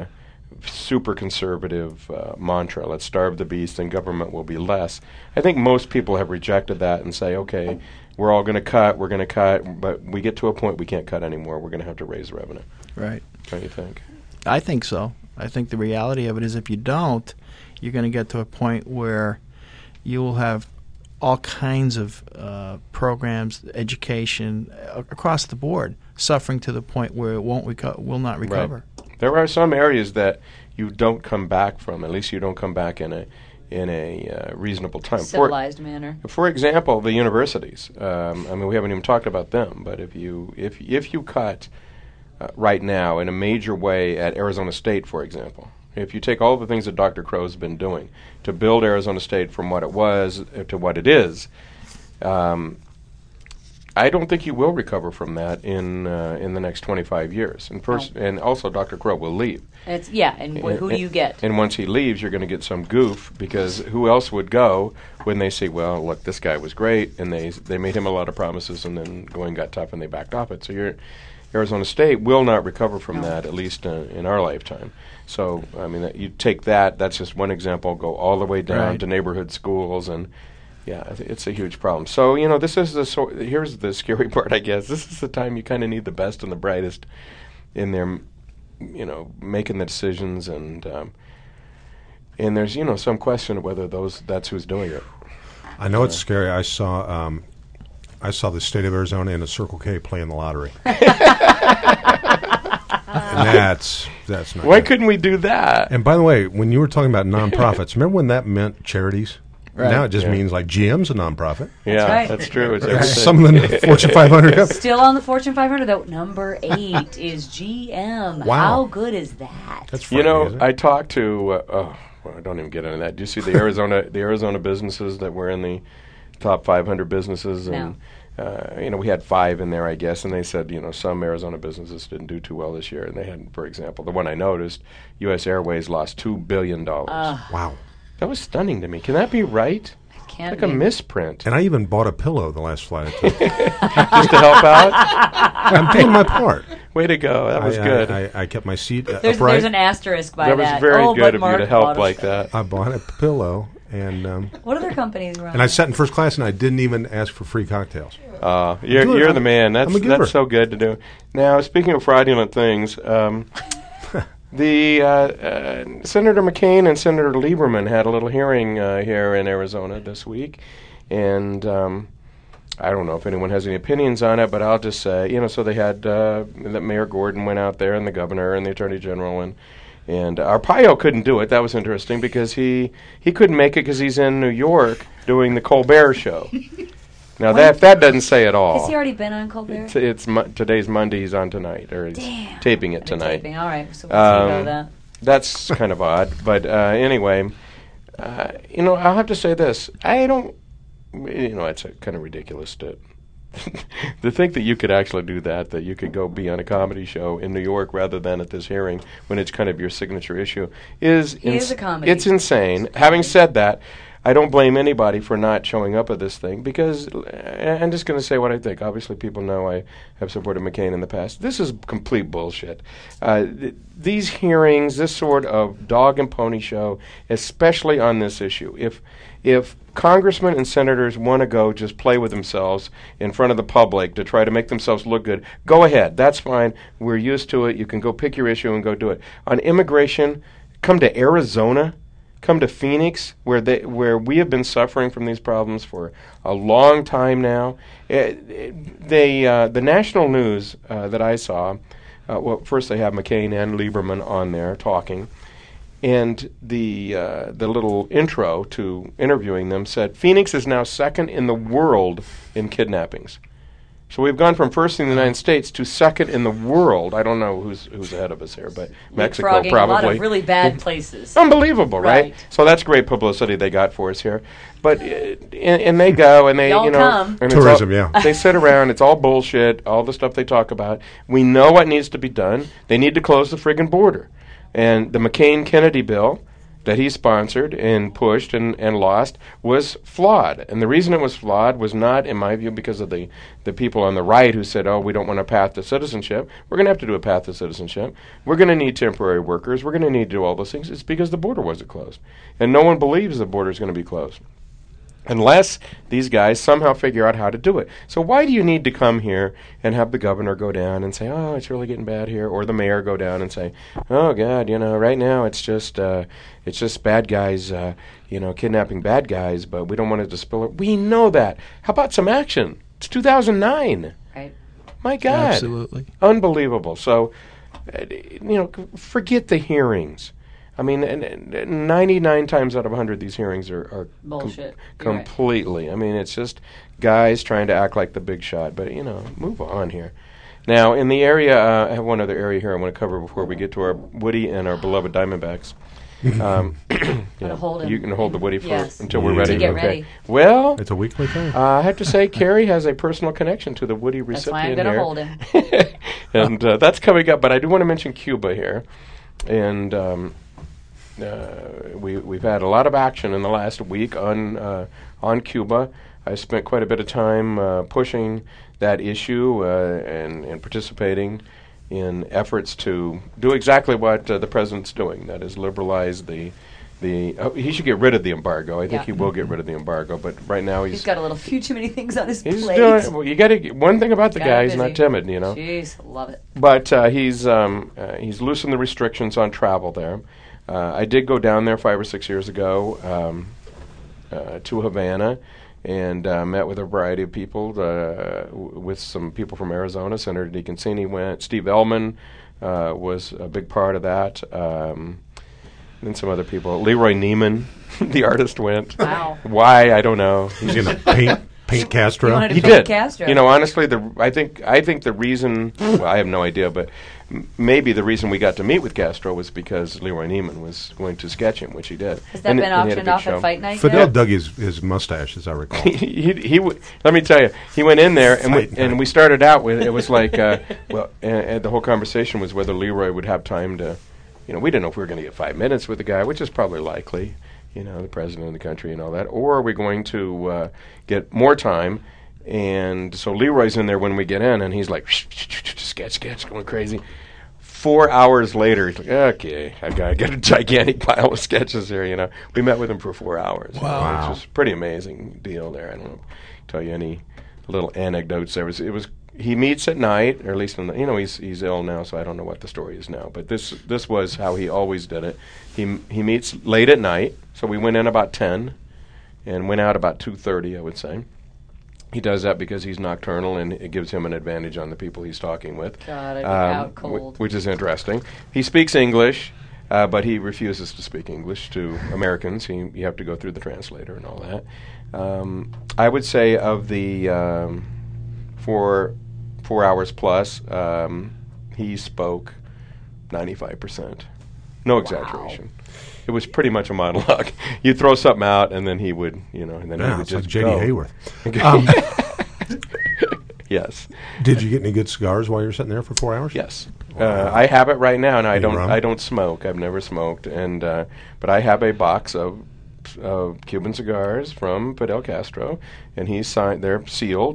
super conservative uh, mantra, let's starve the beast and government will be less. I think most people have rejected that and say, okay, we're all going to cut, we're going to cut, but we get to a point we can't cut anymore. We're going to have to raise revenue. Right. What do you think? I think so. I think the reality of it is if you don't, you're going to get to a point where you will have all kinds of uh, programs, education, uh, across the board, suffering to the point where it won't reco- will not recover. Right. There are some areas that you don't come back from. At least you don't come back in a in a uh, reasonable time. Civilized for, manner. For example, the universities. Um, I mean, we haven't even talked about them. But if you if if you cut uh, right now in a major way at Arizona State, for example, if you take all the things that Doctor Crow's been doing to build Arizona State from what it was to what it is, um, I don't think you will recover from that in uh, in the next twenty-five years. And first, Oh. and also Doctor Crow will leave. It's yeah, and wh- who do you get? And once he leaves, you're going to get some goof because who else would go when they say, "Well, look, this guy was great," and they they made him a lot of promises, and then going got tough, and they backed off it. So you're, Arizona State will not recover from No. that, at least uh, in our lifetime. So I mean, that you take that. That's just one example. Go all the way down Right. to neighborhood schools and. Yeah, I th- it's a huge problem. So, you know, this is the so- here's the scary part, I guess. This is the time you kind of need the best and the brightest in there, m- you know, making the decisions, and um, and there's, you know, some question of whether those that's who's doing it. I know it's scary. I saw um, I saw the state of Arizona and a Circle K playing the lottery. And that's that's not Why good. couldn't we do that? And by the way, when you were talking about nonprofits, remember when that meant charities? Right. Now it just Yeah. means like G M's a nonprofit. Yeah, right. that's true. It's Right. everything. Some of the Fortune five hundred companies. Still on the Fortune five hundred, though. Number eight is G M. Wow. How good is that? That's You know, frightening, isn't it? I talked to. Uh, oh, well, I don't even get into that. Do you see the Arizona the Arizona businesses that were in the top five hundred businesses? And uh, you know, we had five in there, I guess, and they said, you know, some Arizona businesses didn't do too well this year, and they had, for example, the one I noticed, U S Airways lost two billion dollars. Ugh. Wow. That was stunning to me. Can that be right? Can't Like a be. misprint. And I even bought a pillow the last flight I took. Just to help out? I'm doing my part. Way to go. That was I, good. I, I, I kept my seat uh, There's, upright. there's an asterisk by that was that. very oh, good but of you Mark to help bought a- like that. I bought a pillow, and um, What other companies were on and I it? sat in first class, and I didn't even ask for free cocktails. Uh, you're Good. you're I'm- the man. That's I'm a giver. that's so good to do. Now, speaking of fraudulent things, um, the uh, uh, Senator McCain and Senator Lieberman had a little hearing uh, here in Arizona this week, and um, I don't know if anyone has any opinions on it, but I'll just say, you know, so they had uh, that Mayor Gordon went out there, and the governor and the Attorney General, and and Arpaio couldn't do it. That was interesting because he he couldn't make it because he's in New York doing the Colbert Show. Now that that doesn't say it all. Has he already been on Colbert? It's, it's mo- today's Monday. He's on tonight, or he's Damn. taping it The tonight. taping. All right, so we'll see Um, about that. That's kind of odd, but uh, anyway, uh, you know, I'll have to say this: I don't, you know, it's a kind of ridiculous to to think that you could actually do that. That you could go be on a comedy show in New York rather than at this hearing when it's kind of your signature issue is He is a comedy. It's insane. Having said that, I don't blame anybody for not showing up at this thing because uh, I'm just going to say what I think. Obviously, people know I have supported McCain in the past. This is complete bullshit. Uh, th- these hearings, this sort of dog and pony show, especially on this issue, if if congressmen and senators want to go just play with themselves in front of the public to try to make themselves look good, go ahead. That's fine. We're used to it. You can go pick your issue and go do it. On immigration, come to Arizona. Come to Phoenix, where they where we have been suffering from these problems for a long time now. It, it, they uh, the national news uh, that I saw, uh, well, first they have McCain and Lieberman on there talking, and the uh, the little intro to interviewing them said Phoenix is now second in the world in kidnappings. So we've gone from first in the United States to second in the world. I don't know who's who's ahead of us here, but Mexico Leapfrogging probably. a lot of really bad places. Unbelievable, right? Right. So that's great publicity they got for us here. But uh, and, and they go and they Y'all you know come. and it's Tourism, all- yeah. They sit around. It's all bullshit. All the stuff they talk about. We know what needs to be done. They need to close the friggin' border. And the McCain Kennedy bill that he sponsored and pushed and, and lost was flawed. And the reason it was flawed was not, in my view, because of the, the people on the right who said, oh, we don't want a path to citizenship. We're going to have to do a path to citizenship. We're going to need temporary workers. We're going to need to do all those things. It's because the border wasn't closed. And no one believes the border is going to be closed unless these guys somehow figure out how to do it. So why do you need to come here and have the governor go down and say, oh, it's really getting bad here, or the mayor go down and say, oh, God, you know, right now it's just uh, it's just bad guys, uh, you know, kidnapping bad guys, but we don't want it to spill it. We know that. How about some action? It's two thousand nine. Right. My God. Absolutely. Unbelievable. So, uh, you know, c- forget the hearings. I mean, and, and ninety-nine times out of one hundred, these hearings are, are Bullshit. com- You're completely. I mean, it's just guys trying to act like the big shot. But, you know, move on here. Now, in the area, uh, I have one other area here I want to cover before we get to our Woody and our beloved Diamondbacks. Um, yeah, hold him. you can hold the Woody for Yes. until we're To ready. get okay. ready. Well, It's a weekly thing. uh, I have to say, Carrie has a personal connection to the Woody That's why recipient I'm going to here. hold him. and uh, that's coming up. But I do want to mention Cuba here, and um, uh, we we've had a lot of action in the last week on uh, on Cuba. I spent quite a bit of time uh, pushing that issue uh, and and participating in efforts to do exactly what uh, the president's doing. That is, liberalize the. The, uh, he should get rid of the embargo. I think Yeah. he will get rid of the embargo, but right now he's He's got a little few too many things on his He's plate. doing. Well, you got to. One thing about the Kinda guy, he's busy. not timid, you know. Jeez, love it. But uh, he's um, uh, he's loosened the restrictions on travel there. Uh, I did go down there five or six years ago um, uh, to Havana and uh, met with a variety of people. Uh, w- with some people from Arizona. Senator DeConcini went. Steve Ellman uh, was a big part of that. Um, and some other people. Leroy Neiman, the artist, went. Wow. Why I don't know. He's going to paint paint Castro. You wanted to He paint did. Castro. You know, honestly, the I think I think the reason well, I have no idea, but m- maybe the reason we got to meet with Castro was because Leroy Neiman was going to sketch him, which he did. Has that And- been and he had a auctioned big off show. at Fight Night Fidel yet? dug his, his mustache, as I recall. he, he, he w- let me tell you, he went in there and we, Fight and night. we started out with it was like uh, well, and, and the whole conversation was whether Leroy would have time to, you know, we didn't know if we were going to get five minutes with the guy, which is probably likely, you know, the president of the country and all that, or are we going to uh, get more time? And so Leroy's in there when we get in, and he's like, sketch, sketch, going crazy. Four hours later, he's like, okay, I've got to get a gigantic pile of sketches here, you know. We met with him for four hours. you know, Wow. which was a pretty amazing deal there. I don't know, tell you any little anecdotes. There was, it was, he meets at night, or at least, in the, you know, he's he's ill now, so I don't know what the story is now. But this this was how he always did it. He m- he meets late at night, so we went in about ten, and went out about two thirty, I would say. He does that because he's nocturnal, and it gives him an advantage on the people he's talking with. God, I'd be um, out wh- cold. which is interesting. He speaks English, uh, but he refuses to speak English to Americans. He, you have to go through the translator and all that. Um, I would say of the um, four four hours plus, um, he spoke ninety-five percent. No exaggeration. It was pretty much a monologue. You'd throw something out, and then he would, you know, and then he Yeah, would it's just like J D go. Hayworth. Um, Yes. did you get any good cigars while you were sitting there for four hours? Yes, uh, I have it right now, and I Any don't. rum? I don't smoke. I've never smoked, and uh, but I have a box of uh, Cuban cigars from Fidel Castro, and he's signed. They're sealed.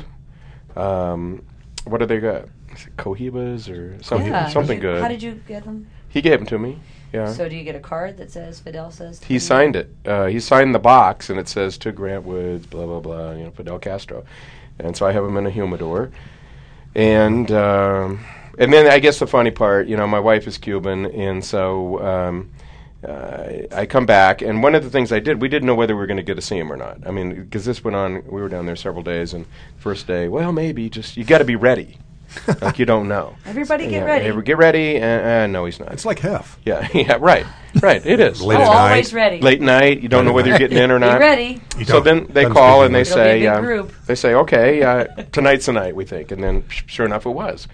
Um, what do they got? Is it Cohibas or something? Yeah. Something Did you- good. How did you get them? He gave them to me. Yeah. So do you get a card that says Fidel says? to He you? signed it. Uh, he signed the box, and it says to Grant Woods, blah blah blah. You know, Fidel Castro, and so I have him in a humidor, and um, and then I guess the funny part, you know, my wife is Cuban, and so um, uh, I come back, and one of the things I did, we didn't know whether we were going to get to see him or not. I mean, because this went on, we were down there several days, and first day, well, maybe just you got to be ready, like you don't know. Everybody get Yeah, ready. hey, get ready, and uh, no, he's not. It's like Hef. Yeah, yeah, right, right. It is. Late Oh, at always night. ready. Late night, you don't know whether you're getting in or Be not. ready. You So don't- then they doesn't call speak and they English. It'll be a say, big um, group. they say, okay, uh, tonight's the night, we think, and then sh- sure enough, it was.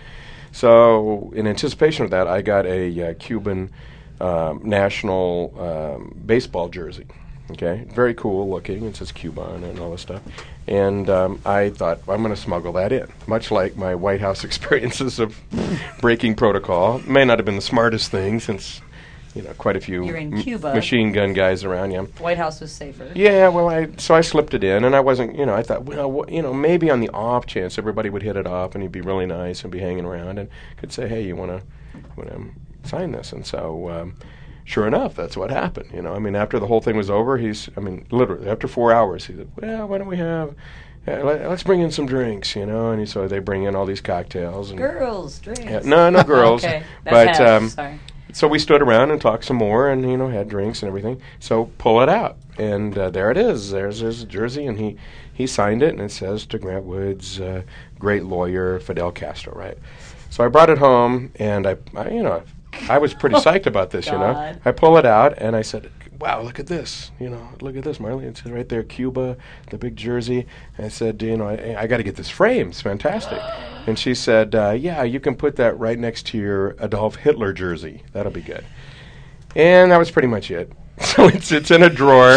So in anticipation of that, I got a uh, Cuban um, national um, baseball jersey. Okay, very cool looking. It says Cuba on it and all this stuff. And um, I thought, I'm going to smuggle that in, much like my White House experiences of breaking protocol. May not have been the smartest thing since you know, quite a few You're in m- Cuba. machine gun guys around. Yeah. White House was safer. Yeah, well, I so I slipped it in, and I wasn't, you know, I thought, well, wh- you know, maybe on the off chance everybody would hit it off, and he'd be really nice and be hanging around, and could say, hey, you want to, want to sign this? And so, um, sure enough, that's what happened. You know, I mean, after the whole thing was over, he's, I mean, literally after four hours, he said, well, why don't we have, uh, let, let's bring in some drinks, you know? And he, so they bring in all these cocktails and Girls, drinks. yeah, no, no girls, Okay, that's but half, um, sorry. so we stood around and talked some more, and you know, had drinks and everything. So pull it out, and uh, there it is. There's his jersey, and he he signed it, and it says to Grant Woods, uh, great lawyer, Fidel Castro, right? So I brought it home, and I, I you know, I was pretty psyched about this, you know. God. I pull it out, and I said, wow, look at this, you know, look at this, Marley. It says right there, Cuba, the big jersey. And I said, you know, I, I got to get this framed. It's fantastic. And she said, uh, yeah, you can put that right next to your Adolf Hitler jersey. That'll be good. And that was pretty much it. So it's it's in a drawer.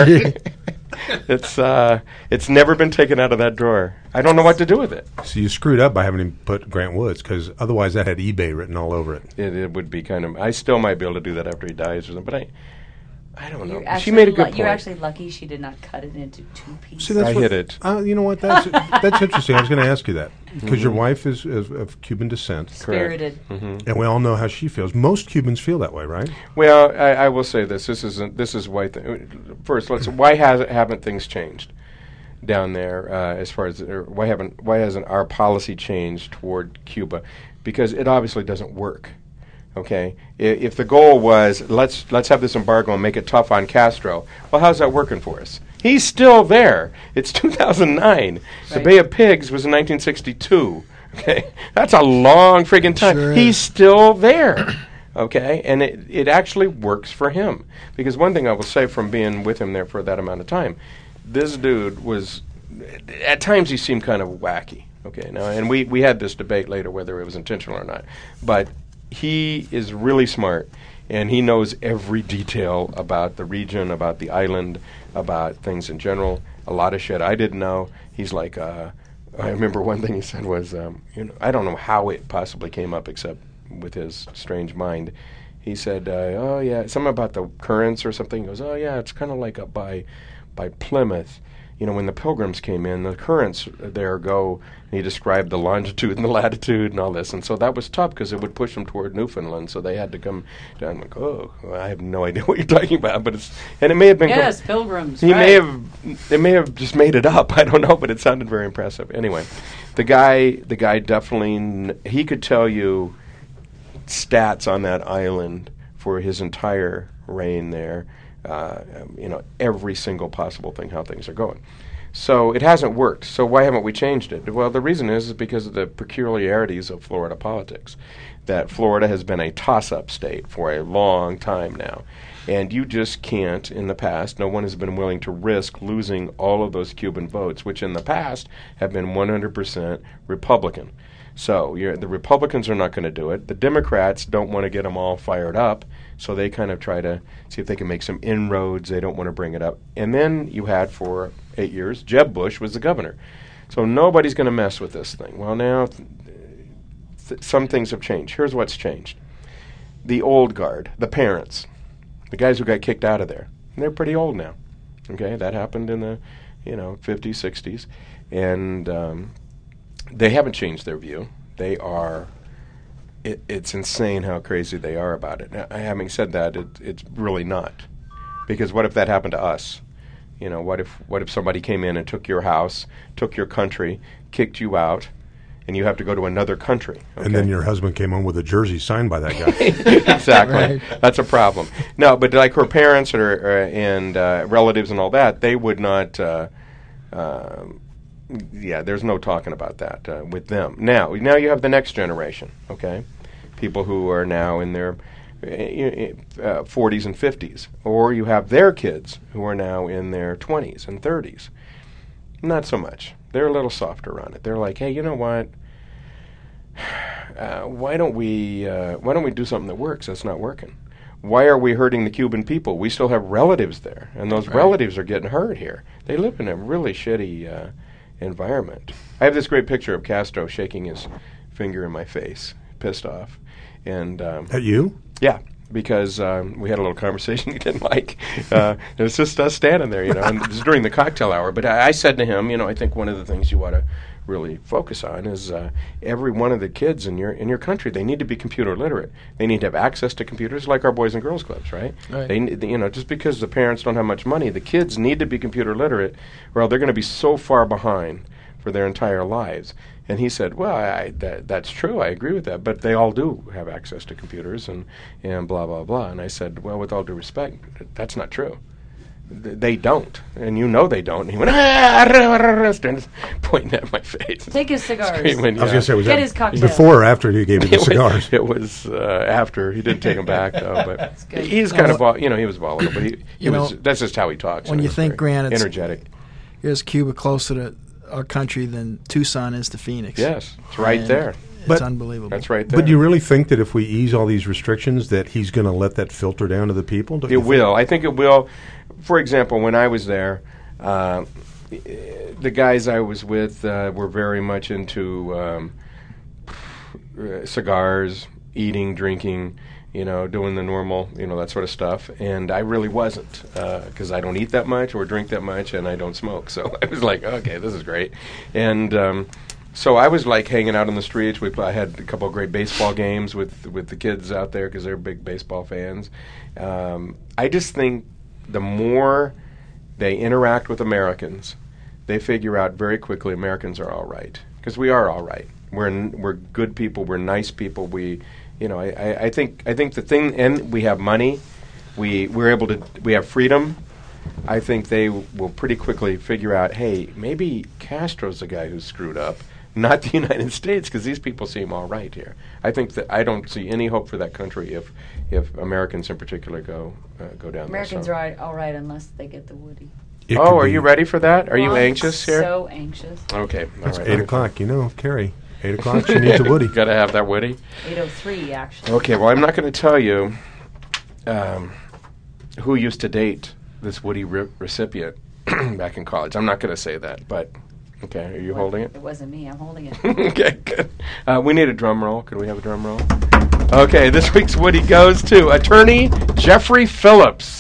it's uh, it's never been taken out of that drawer. I don't know what to do with it. So you screwed up by having him put Grant Woods, because otherwise that had eBay written all over it. it. It would be kind of. I still might be able to do that after he dies or something, but I. I don't know. You're actually She made a good lu- point. You're actually lucky she did not cut it into two pieces. See, that's I what, hit it. Uh, you know what? That's that's interesting. I was going to ask you that because your Mm-hmm. wife is, is of Cuban descent, Spirited. Mm-hmm. and we all know how she feels. Most Cubans feel that way, right? Well, I, I will say this. This isn't. This is why. Th- first, let's. Why has haven't things changed down there uh, as far as or why haven't why hasn't our policy changed toward Cuba? Because it obviously doesn't work. Okay, I, if the goal was let's let's have this embargo and make it tough on Castro, well, how's that working for us? He's still there. It's two thousand nine. The Right. Bay of Pigs was in nineteen sixty-two. Okay, that's a long friggin' time. Sure is. He's still there. Okay, and it, it actually works for him. Because one thing I will say from being with him there for that amount of time, this dude was, at times he seemed kind of wacky. Okay, now, and we, we had this debate later whether it was intentional or not. But he is really smart, and he knows every detail about the region, about the island, about things in general. A lot of shit I didn't know. He's like, uh, I remember one thing he said was, um, you know, I don't know how it possibly came up except with his strange mind. He said, uh, oh yeah, something about the currents or something. He goes, oh yeah, it's kind of like up by, by Plymouth. You know, when the Pilgrims came in, the currents there go, and he described the longitude and the latitude and all this. And so that was tough because it would push them toward Newfoundland, so they had to come down. I'm like, oh, well, I have no idea what you're talking about. But it's, and it may have been. Yes, Pilgrims. He right. may have, they may have just made it up. I don't know, but it sounded very impressive. Anyway, the guy, the guy definitely, kn- he could tell you stats on that island for his entire reign there. Uh, um, you know, every single possible thing, how things are going. So it hasn't worked. So why haven't we changed it? Well, the reason is, is because of the peculiarities of Florida politics. That Florida has been a toss-up state for a long time now. And you just can't, in the past, no one has been willing to risk losing all of those Cuban votes, which in the past have been one hundred percent Republican. So you're, the Republicans are not going to do it. The Democrats don't want to get them all fired up, so they kind of try to see if they can make some inroads. They don't want to bring it up. And then you had, for eight years, Jeb Bush was the governor. So nobody's going to mess with this thing. Well, now th- th- some things have changed. Here's what's changed. The old guard, the parents, the guys who got kicked out of there, they're pretty old now. Okay, that happened in the, you know, fifties, sixties. And um, they haven't changed their view. They are... It, it's insane how crazy they are about it. Now, having said that, it, it's really not, because what if that happened to us? You know, what if what if somebody came in and took your house, took your country, kicked you out, and you have to go to another country? Okay? And then your husband came home with a jersey signed by that guy. Exactly, Right. That's a problem. No, but like her parents or, or and uh, relatives and all that, they would not. Uh, um, yeah, there's no talking about that uh, with them. Now, now you have the next generation. Okay. People who are now in their uh, forties and fifties, or you have their kids who are now in their twenties and thirties. Not so much. They're a little softer on it. They're like, hey, you know what? Uh, why don't we uh, why don't we do something that works? That's not working. Why are we hurting the Cuban people? We still have relatives there, and those Right. relatives are getting hurt here. They live in a really shitty uh, environment. I have this great picture of Castro shaking his finger in my face, pissed off. And um, At you? yeah, because um, we had a little conversation he didn't like. Uh, it was just us standing there, you know, and it was during the cocktail hour. But I, I said to him, you know, I think one of the things you ought to really focus on is uh, every one of the kids in your in your country, they need to be computer literate. They need to have access to computers, like our Boys and Girls Clubs, right? Right. They, n- you know, just because the parents don't have much money, the kids need to be computer literate, or they're going to be so far behind for their entire lives. And he said, well, I, that, that's true. I agree with that. But they all do have access to computers and, and blah, blah, blah. And I said, well, with all due respect, that's not true. Th- they don't. And you know they don't. And he went, ah, started pointing at my face. Take his cigars. Screaming, I was yeah. going to say, was Get that his cocktail. before or after he gave you the It was- cigars? It was uh, after. He didn't take them back, though. But good. he's kind of, vol- you know, he was volatile. But he, he You was, know, that's just how he talks. when and you it was think, very Grant, it's- energetic. Here's Cuba closer to our country than Tucson is to Phoenix. Yes, it's right And there. It's But- unbelievable. That's right there. But do you really think that if we ease all these restrictions, that he's going to let that filter down to the people? Don't It you think? will. I think it will. For example, when I was there, uh, the guys I was with uh, were very much into um, uh, cigars, eating, drinking, you know, doing the normal, you know, that sort of stuff. And I really wasn't, because I don't eat that much or drink that much, and I don't smoke. So I was like, okay, this is great. And um, so I was like hanging out on the streets. We pl- I had a couple of great baseball games with with the kids out there because they're big baseball fans. Um, I just think the more they interact with Americans, they figure out very quickly Americans are all right, because we are all right. We're n- we're good people. We're nice people. We, you know, I, I, I think I think the thing, and we have money. We we're able to we have freedom. I think they w- will pretty quickly figure out, hey, maybe Castro's the guy who's screwed up, not the United States, because these people seem all right here. I think that I don't see any hope for that country if if Americans in particular go uh, go down Americans there. are all right, all right unless they get the Woody. It Oh, could are be- you ready for that? Are you Well, I'm anxious here? So anxious. Okay, all It's right. eight o'clock. You know, Carrie. Eight o'clock. She needs a Woody. Got to have that Woody. eight oh three, actually. Okay, well, I'm not going to tell you um, who used to date this Woody re- recipient back in college. I'm not going to say that, but okay, are you What- holding it? It wasn't me. I'm holding it. Okay, good. Uh, we need a drum roll. Could we have a drum roll? Okay, this week's Woody goes to attorney Jeffrey Phillips.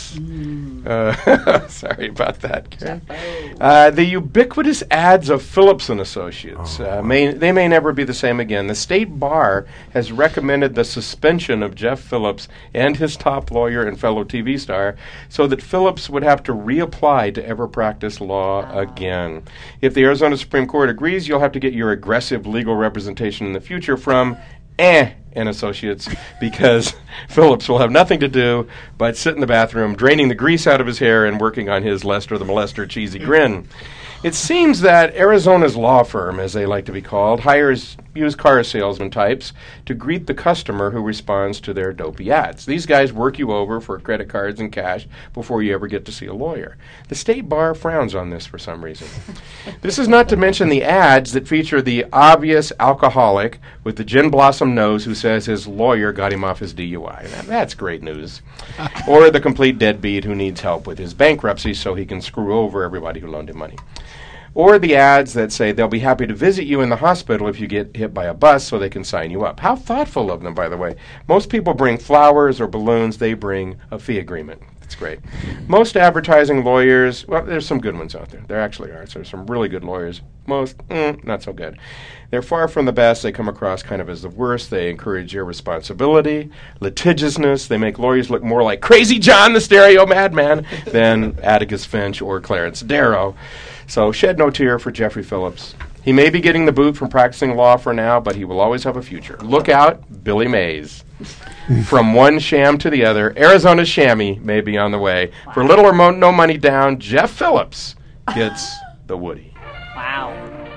Uh, sorry about that, Karen. Jeffo. Uh, the ubiquitous ads of Phillips and Associates uh, may they may never be the same again. The state bar has recommended the suspension of Jeff Phillips and his top lawyer and fellow T V star, so that Phillips would have to reapply to ever practice law again. If the Arizona Supreme Court agrees, you'll have to get your aggressive legal representation in the future from eh and Associates, because Phillips will have nothing to do but sit in the bathroom, draining the grease out of his hair and working on his Lester the Molester cheesy grin. It seems that Arizona's law firm, as they like to be called, hires used car salesman types to greet the customer who responds to their dopey ads. These guys work you over for credit cards and cash before you ever get to see a lawyer. The state bar frowns on this for some reason. This is not to mention the ads that feature the obvious alcoholic with the gin blossom nose who says his lawyer got him off his D U I. Now, that's great news. Or the complete deadbeat who needs help with his bankruptcy so he can screw over everybody who loaned him money. Or the ads that say they'll be happy to visit you in the hospital if you get hit by a bus so they can sign you up. How thoughtful of them, by the way. Most people bring flowers or balloons. They bring a fee agreement. That's great. Most advertising lawyers, well, there's some good ones out there. There actually are. So there's some really good lawyers. Most, mm, not so good. They're far from the best. They come across kind of as the worst. They encourage irresponsibility, litigiousness. They make lawyers look more like Crazy John, the stereo madman, than Atticus Finch or Clarence Darrow. So shed no tear for Jeffrey Phillips. He may be getting the boot from practicing law for now, but he will always have a future. Look out, Billy Mays. From one sham to the other, Arizona's Shammy may be on the way. For little or mo- no money down, Jeff Phillips gets the Woody. Wow.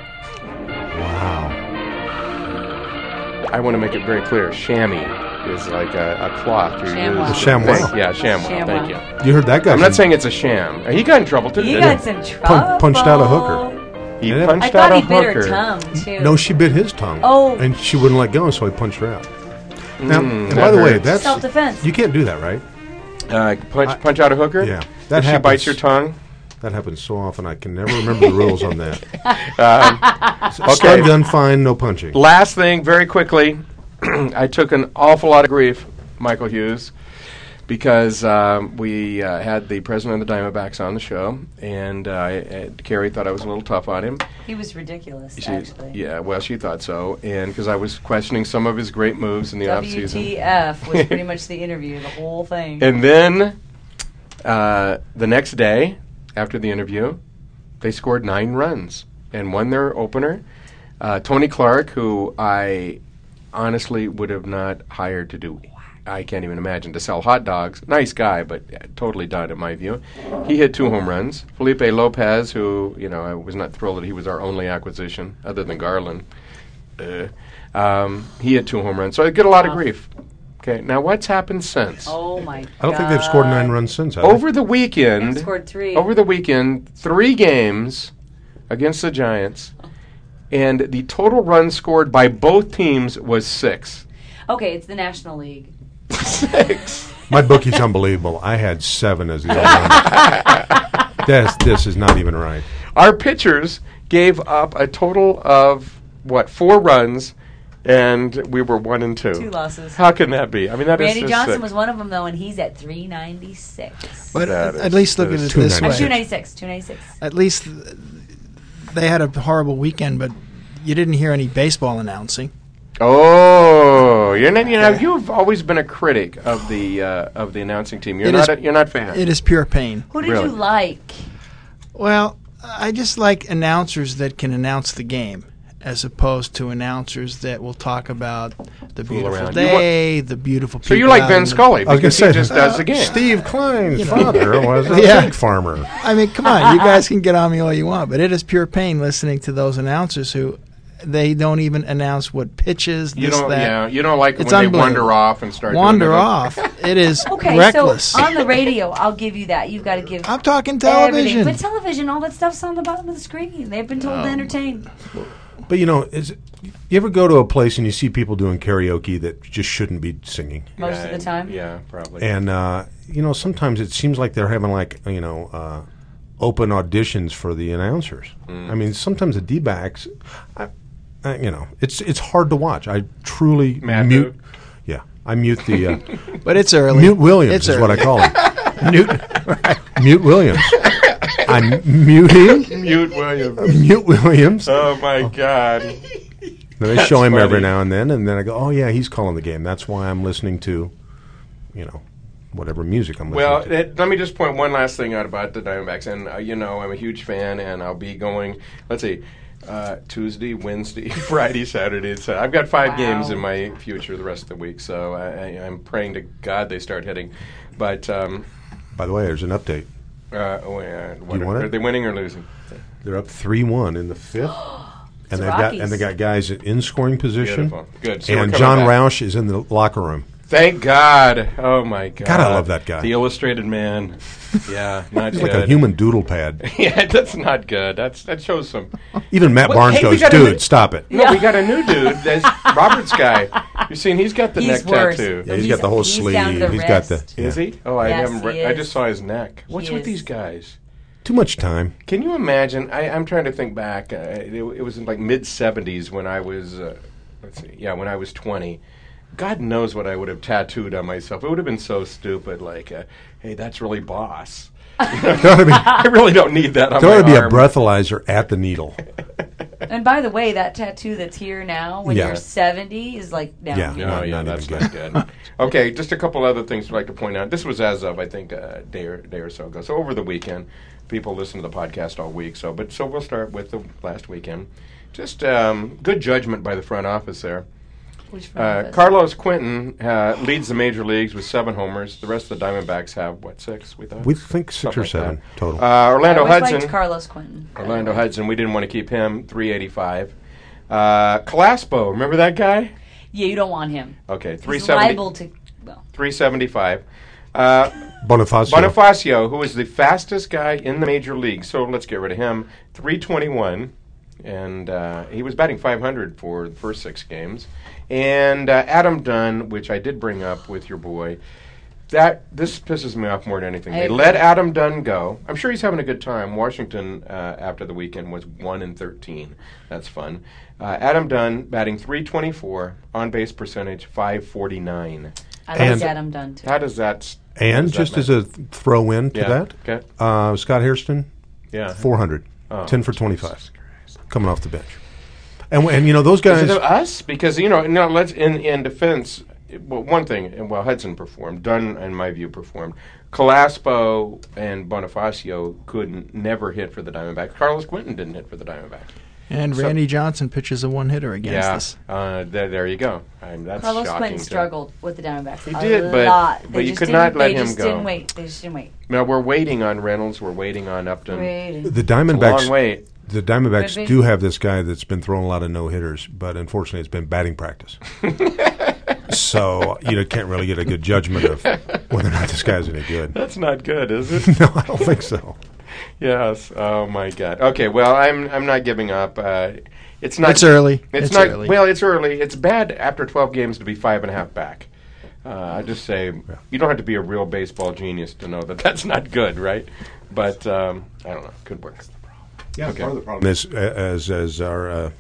Wow. I want to make it very clear. Chamois is like a, a cloth you Chamois. use. A chamois. Thank- Yeah, chamois. Chamois. Thank you. You heard that guy. I'm not saying it's a sham. Uh, He got in trouble too. He didn't got in trouble. Pun- punched out a hooker. He Yeah. punched I out thought a he bit hooker. her tongue, too. No, she bit his tongue. Oh. And she wouldn't let go, so he punched her out. Now, Mm, and that by the way, hurts. that's Self-defense. you can't do that, right? Uh, punch, I- punch out a hooker? Yeah, If that she happens. bites your tongue? That happens so often. I can never remember the rules on that. Um, Stun gun, fine, no punching. Last thing, very quickly. I took an awful lot of grief, Michael Hughes, because um, we uh, had the president of the Diamondbacks on the show, and uh, uh, Carrie thought I was a little tough on him. He was ridiculous, She, actually. yeah, well, she thought so, and because I was questioning some of his great moves in the W offseason. T F was pretty much the interview, the whole thing. And then uh, the next day, after the interview, they scored nine runs and won their opener. Uh, Tony Clark, who I honestly would have not hired to do, I can't even imagine, to sell hot dogs. Nice guy, but uh, totally done in my view. He hit two home runs. Felipe Lopez, who, you know, I was not thrilled that he was our only acquisition other than Garland. Uh, um, he hit two home runs. So I get a lot of grief. Okay, now what's happened since? Oh, my God. I don't think they've scored nine runs since. have they? Over the weekend, They've scored three. over the weekend, three games against the Giants, and the total runs scored by both teams was six. Okay, it's the National League. Six. My bookie's unbelievable. I had seven as the over. this, this is not even right. Our pitchers gave up a total of, what, four runs, and we were one and two. Two losses. How can that be? I mean, that is Randy just Johnson sick. was one of them, though, and he's at three ninety-six. But That at, is- at least look that at is it this two Uh, way. two ninety-six. two ninety-six. At least th- they had a horrible weekend, but you didn't hear any baseball announcing. Oh, you're not. You know, you've always been a critic of the uh, of the announcing team. You're It not. is- a, you're not a fan. It is pure pain. Who did Really? you like? Well, I just like announcers that can announce the game, as opposed to announcers that will talk about the Fool beautiful around. You wa- day, the beautiful people. So you like out Ben in the- Scully I was going to because say, he just does the game. Steve Klein's You know. father was a Yeah. pig farmer. I mean, come on, you guys can get on me all you want, but it is pure pain listening to those announcers who they don't even announce what pitches, You this, don't. that. Yeah, you don't like it It's when they wander unbelievable. off and start Wander doing their- off. It is Okay, reckless. so on the radio, I'll give you that. You've got to give I'm talking everything. television. But television, all that stuff's on the bottom of the screen. They've been told to entertain. But you know, is you ever go to a place and you see people doing karaoke that just shouldn't be singing? Most of the time. Yeah, probably. And uh, you know, sometimes it seems like they're having like you know uh, open auditions for the announcers. Mm. I mean, sometimes the D-backs, I, I, you know, it's it's hard to watch. I truly Mad mute. Dude. Yeah, I mute the uh, But it's early. mute Williams It's is what I early. call him. mute, mute Williams. I'm muting Mute Williams. mute Williams. Oh my God. Then they show him funny. every now and then, and then I go, "Oh yeah, he's calling the game. That's why I'm listening to, you know, whatever music I'm listening Well, to." it, let me just point one last thing out about the Diamondbacks, and uh, you know I'm a huge fan, and I'll be going. Let's see, uh, Tuesday, Wednesday, Friday, Saturday. So I've got five Wow. games in my future the rest of the week. So I, I, I'm praying to God they start hitting. But um, By the way, there's an update. uh, oh, yeah, what you are, want it? are they winning or losing? They're up three one in the fifth, and the they've got Rockies. and they got guys in scoring position. Beautiful, good. So we're And coming John back. Roush is in the locker room. Thank God. Oh my God. God, I love that guy. The illustrated man. Yeah, not He's good. like a human doodle pad. Yeah, that's not good. That's that shows some. Even Matt Well, Barnes hey, we goes, got a "Dude, new- stop it." No, we got a new dude. There's Robert's guy. You seen? He's got the He's neck worse. tattoo. Yeah, he's He's- got the whole he's sleeve. down to the He's got the. wrist. Is yeah. he? Oh, I Yes, haven't. he Re- I is. just saw his neck. What's He with is. these guys? Too much time. Can you imagine? I, I'm trying to think back. Uh, it, it was in like mid seventies when I was. Uh, let's see. Yeah, when I was twenty. God knows what I would have tattooed on myself. It would have been so stupid. Like, uh, hey, that's really boss. There ought to be, I really don't need that on there ought my to be a arm. breathalyzer at the needle. And by the way, that tattoo that's here now, when Yeah. you're seventy, is like down Yeah. here. No, Not- yeah, not that's even not good. Okay, just a couple other things I'd like to point out. This was as of, I think, a day or, day or so ago. So over the weekend, people listen to the podcast all week. So, but so we'll start with the last weekend. Just um, good judgment by the front office there. Which Uh, one of us? Carlos Quentin uh, leads the major leagues with seven homers. The rest of the Diamondbacks have, what, six, we thought? We think six Something or like seven that. total. Uh, Orlando I always Hudson. liked Carlos Quentin. Orlando Hudson, we didn't want to keep him, three eighty-five. Uh, Calaspo, remember that guy? Yeah, you don't want him. Okay, three He's seventy. liable to. Well, three seventy-five. Uh, Bonifacio. Bonifacio, who is the fastest guy in the major league, so let's get rid of him. three twenty-one, and uh, he was batting five hundred for the first six games. And uh, Adam Dunn, which I did bring up with your boy, that this pisses me off more than anything. I They agree. let Adam Dunn go. I'm sure he's having a good time. Washington, uh, after the weekend, was one and thirteen. That's fun. Uh, Adam Dunn batting three twenty-four, on base percentage five forty-nine. I And- like Adam Dunn too. How does that? s- And just as a th- throw in to Yeah, that, okay. uh, Scott Hairston, Yeah. four hundred, Oh, ten for twenty-five, coming off the bench. And, w- and you know, those guys. Is it us? Because, you know, no, let's, in, in defense, well, one thing, well, Hudson performed, Dunn, in my view, performed. Calaspo and Bonifacio couldn't never hit for the Diamondbacks. Carlos Quentin didn't hit for the Diamondbacks. And So- Randy Johnson pitches a one-hitter against Yeah, us. uh, there, there you go. I mean, that's Carlos shocking. Quentin too. struggled with the Diamondbacks. He a did, but- lot. but They you just could didn't- not let they him just go. Didn't wait. They just didn't wait. Now, we're waiting on Reynolds. We're waiting on Upton. Waiting. The It's a Diamondbacks. long wait. The Diamondbacks Could be. do have this guy that's been throwing a lot of no hitters, but unfortunately, it's been batting practice. So you know, can't really get a good judgment of whether or not this guy's any good. That's not good, is it? No, I don't think so. Yes. Oh my God. Okay. Well, I'm I'm not giving up. Uh, it's not. It's early. It's, It's not. early. Well, it's early. It's bad after twelve games to be five and a half back. Uh, I just say you don't have to be a real baseball genius to know that that's not good, right? But um, I don't know. Could work. Yeah, Okay. part of the problem is, as as our uh,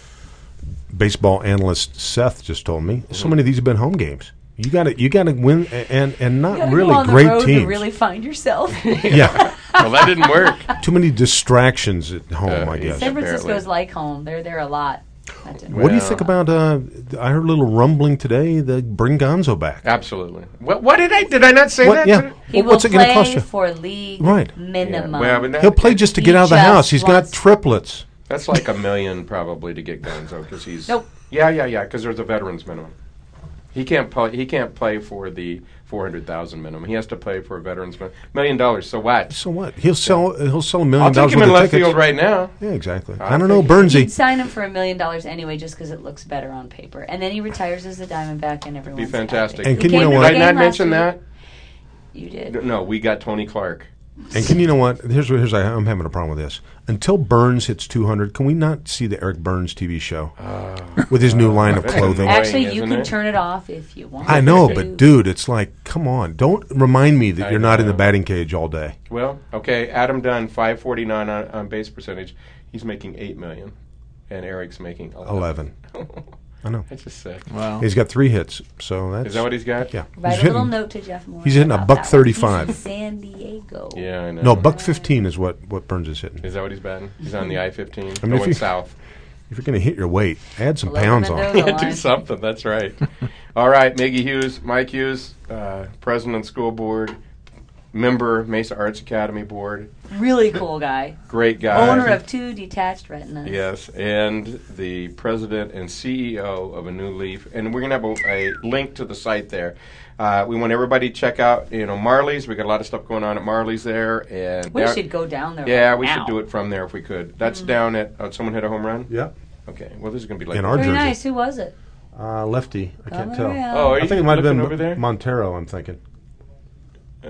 baseball analyst Seth just told me, Mm-hmm. so many of these have been home games. You got to you got to win, and and You not gotta really go on great the road teams. to really find yourself. Yeah, Well, that didn't work. too many distractions at home. Uh, I guess. San Francisco's Apparently. like home. They're there a lot. That didn't What do you Well- think about? Uh, I heard a little rumbling today. The bring Gonzo back. Absolutely. What? What did I? Did I not say What? that? Yeah. He Well, what's will it going to play cost you? for league Right. minimum. Yeah. Well, but that- He'll play just to He get out of the just house. He's got wants- triplets. That's like a million probably to get Gonzo because he's. Nope. Yeah, yeah, yeah. Because there's a veterans minimum. He can't play. He can't play for the four hundred thousand minimum. He has to play for a veterans minimum. Million dollars. So what? So what? He'll sell. He'll sell a 1000000 I'll take dollars him worth in of left tickets. field right now. Yeah, exactly. I'll I don't know, take Bernsey. You'd sign him for a million dollars anyway, just because it looks better on paper, and then he retires as a Diamondback, and everyone's Be fantastic. happy. And He can you came know to what- the Did I game not last mention week. that? You did. No, we got Tony Clark. And can you know what? Here's what. Here's I'm having a problem with this. Until Burns hits two hundred, can we not see the Eric Burns T V show with his new line of that's clothing? annoying. Actually, you isn't can it? turn it off if you want. I know, to. but dude, it's like, come on! Don't remind me that I you're not in know. the batting cage all day. Well, okay. Adam Dunn, five forty nine on, on base percentage. He's making eight million, and Eric's making eleven. Eleven. I know. That's just sick. Wow. He's got three hits, so that's Is that what he's got? yeah. Write he's a little hitting, note to Jeff Moore. he's hitting a about buck that one. thirty-five. He's in San Diego. Yeah, I know. No, buck fifteen is what what Burns is hitting. Is that what he's batting? He's on the I fifteen, I mean, if going you- south. If you're going to hit your weight, add some Below pounds the on. Mendoza it. Do line. something. That's right. All right, Miggy Hughes, Mike Hughes, uh, president of school board, member Mesa Arts Academy board, Really cool guy. great guy. Owner of two detached retinas. Yes, and the president and C E O of A New Leaf, and we're gonna have a, a link to the site there. Uh, we want everybody to check out, you know, Marley's. We got a lot of stuff going on at Marley's there, and We down- should go down there. Yeah, right we now. should do it from there if we could. That's Mm-hmm. down at. Oh, someone hit a home run. Yeah. Okay. Well, this is gonna be like In our Very jersey. nice. Who was it? Uh, lefty. I can't Come tell. around. Oh, are I you think it might have looking been over there? Montero. I'm thinking Uh,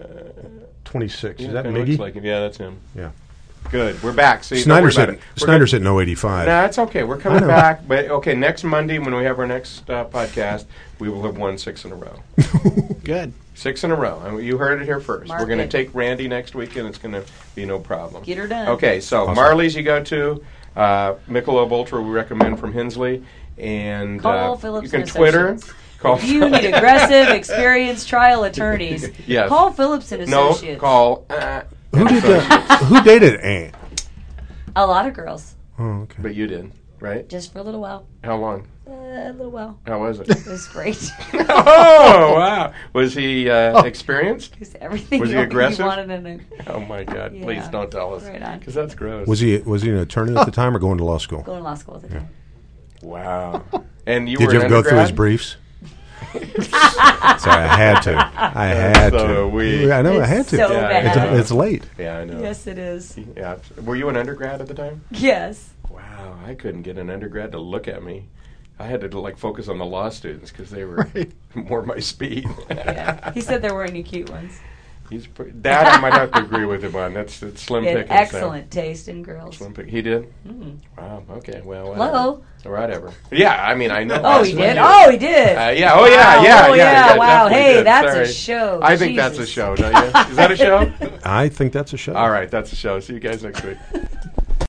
twenty-six. yeah, Is that kinda Miggy? looks like him. Yeah, that's him. Yeah. Good. We're back. See, don't Snyder's worry about hitting. it. We're Snyder's gonna- hitting oh eighty-five. Nah, it's okay. We're I coming know. back. But okay, next Monday when we have our next uh, podcast, we will have won six in a row. Good. Six in a row. And you heard it here first. Mark We're going to it. take Randy next week, and it's going to be no problem. Get her done. Okay, so Awesome. Marley's you go to. Uh, Michelob Ultra we recommend from Hensley. And Call uh, Phillips you can and Twitter. Associates. Call If you need aggressive, experienced trial attorneys, Yes. call Phillips and No, Associates. call. Uh, Who did Associates. that? Who dated Ann? A lot of girls, Oh, okay. But you did, right? just for a little while. How long? Uh, a little while. How was it? It was great. Oh, wow. Was he uh, experienced? Just everything Was you, he you aggressive? wanted in it. Oh, my God. Yeah. Please don't tell us. Right on. Because that's gross. Was he was he an attorney at the time or going to law school? Going to law school at the time. Wow. And you Did were you an ever go through his undergrad? briefs? Sorry, I had to. I had so to. weak. I know I It's had to. so Yeah, bad. It's, it's late. Yeah, I know. Yes, it is. Yeah. Were you an undergrad at the time? Yes. Wow. I couldn't get an undergrad to look at me. I had to like focus on the law students because they were more my speed. Yeah. He said there weren't any cute ones. He's pre- that I might have to agree with him on. That's, that's slim He had pickings. Sam. excellent taste in girls. Slim pick. He did. Mm. Wow. Okay. Well. Whatever. Hello. Whatever. Yeah. I mean, I know. Oh, he That's did. what Oh, he did. Uh, yeah. Oh, yeah. Wow. Yeah. Oh, yeah. yeah. yeah Wow. definitely Hey, did. that's a Sorry. show. I think that's a Jesus. show, don't you? Is that a show? I think that's a show. All right, that's a show. See you guys next week.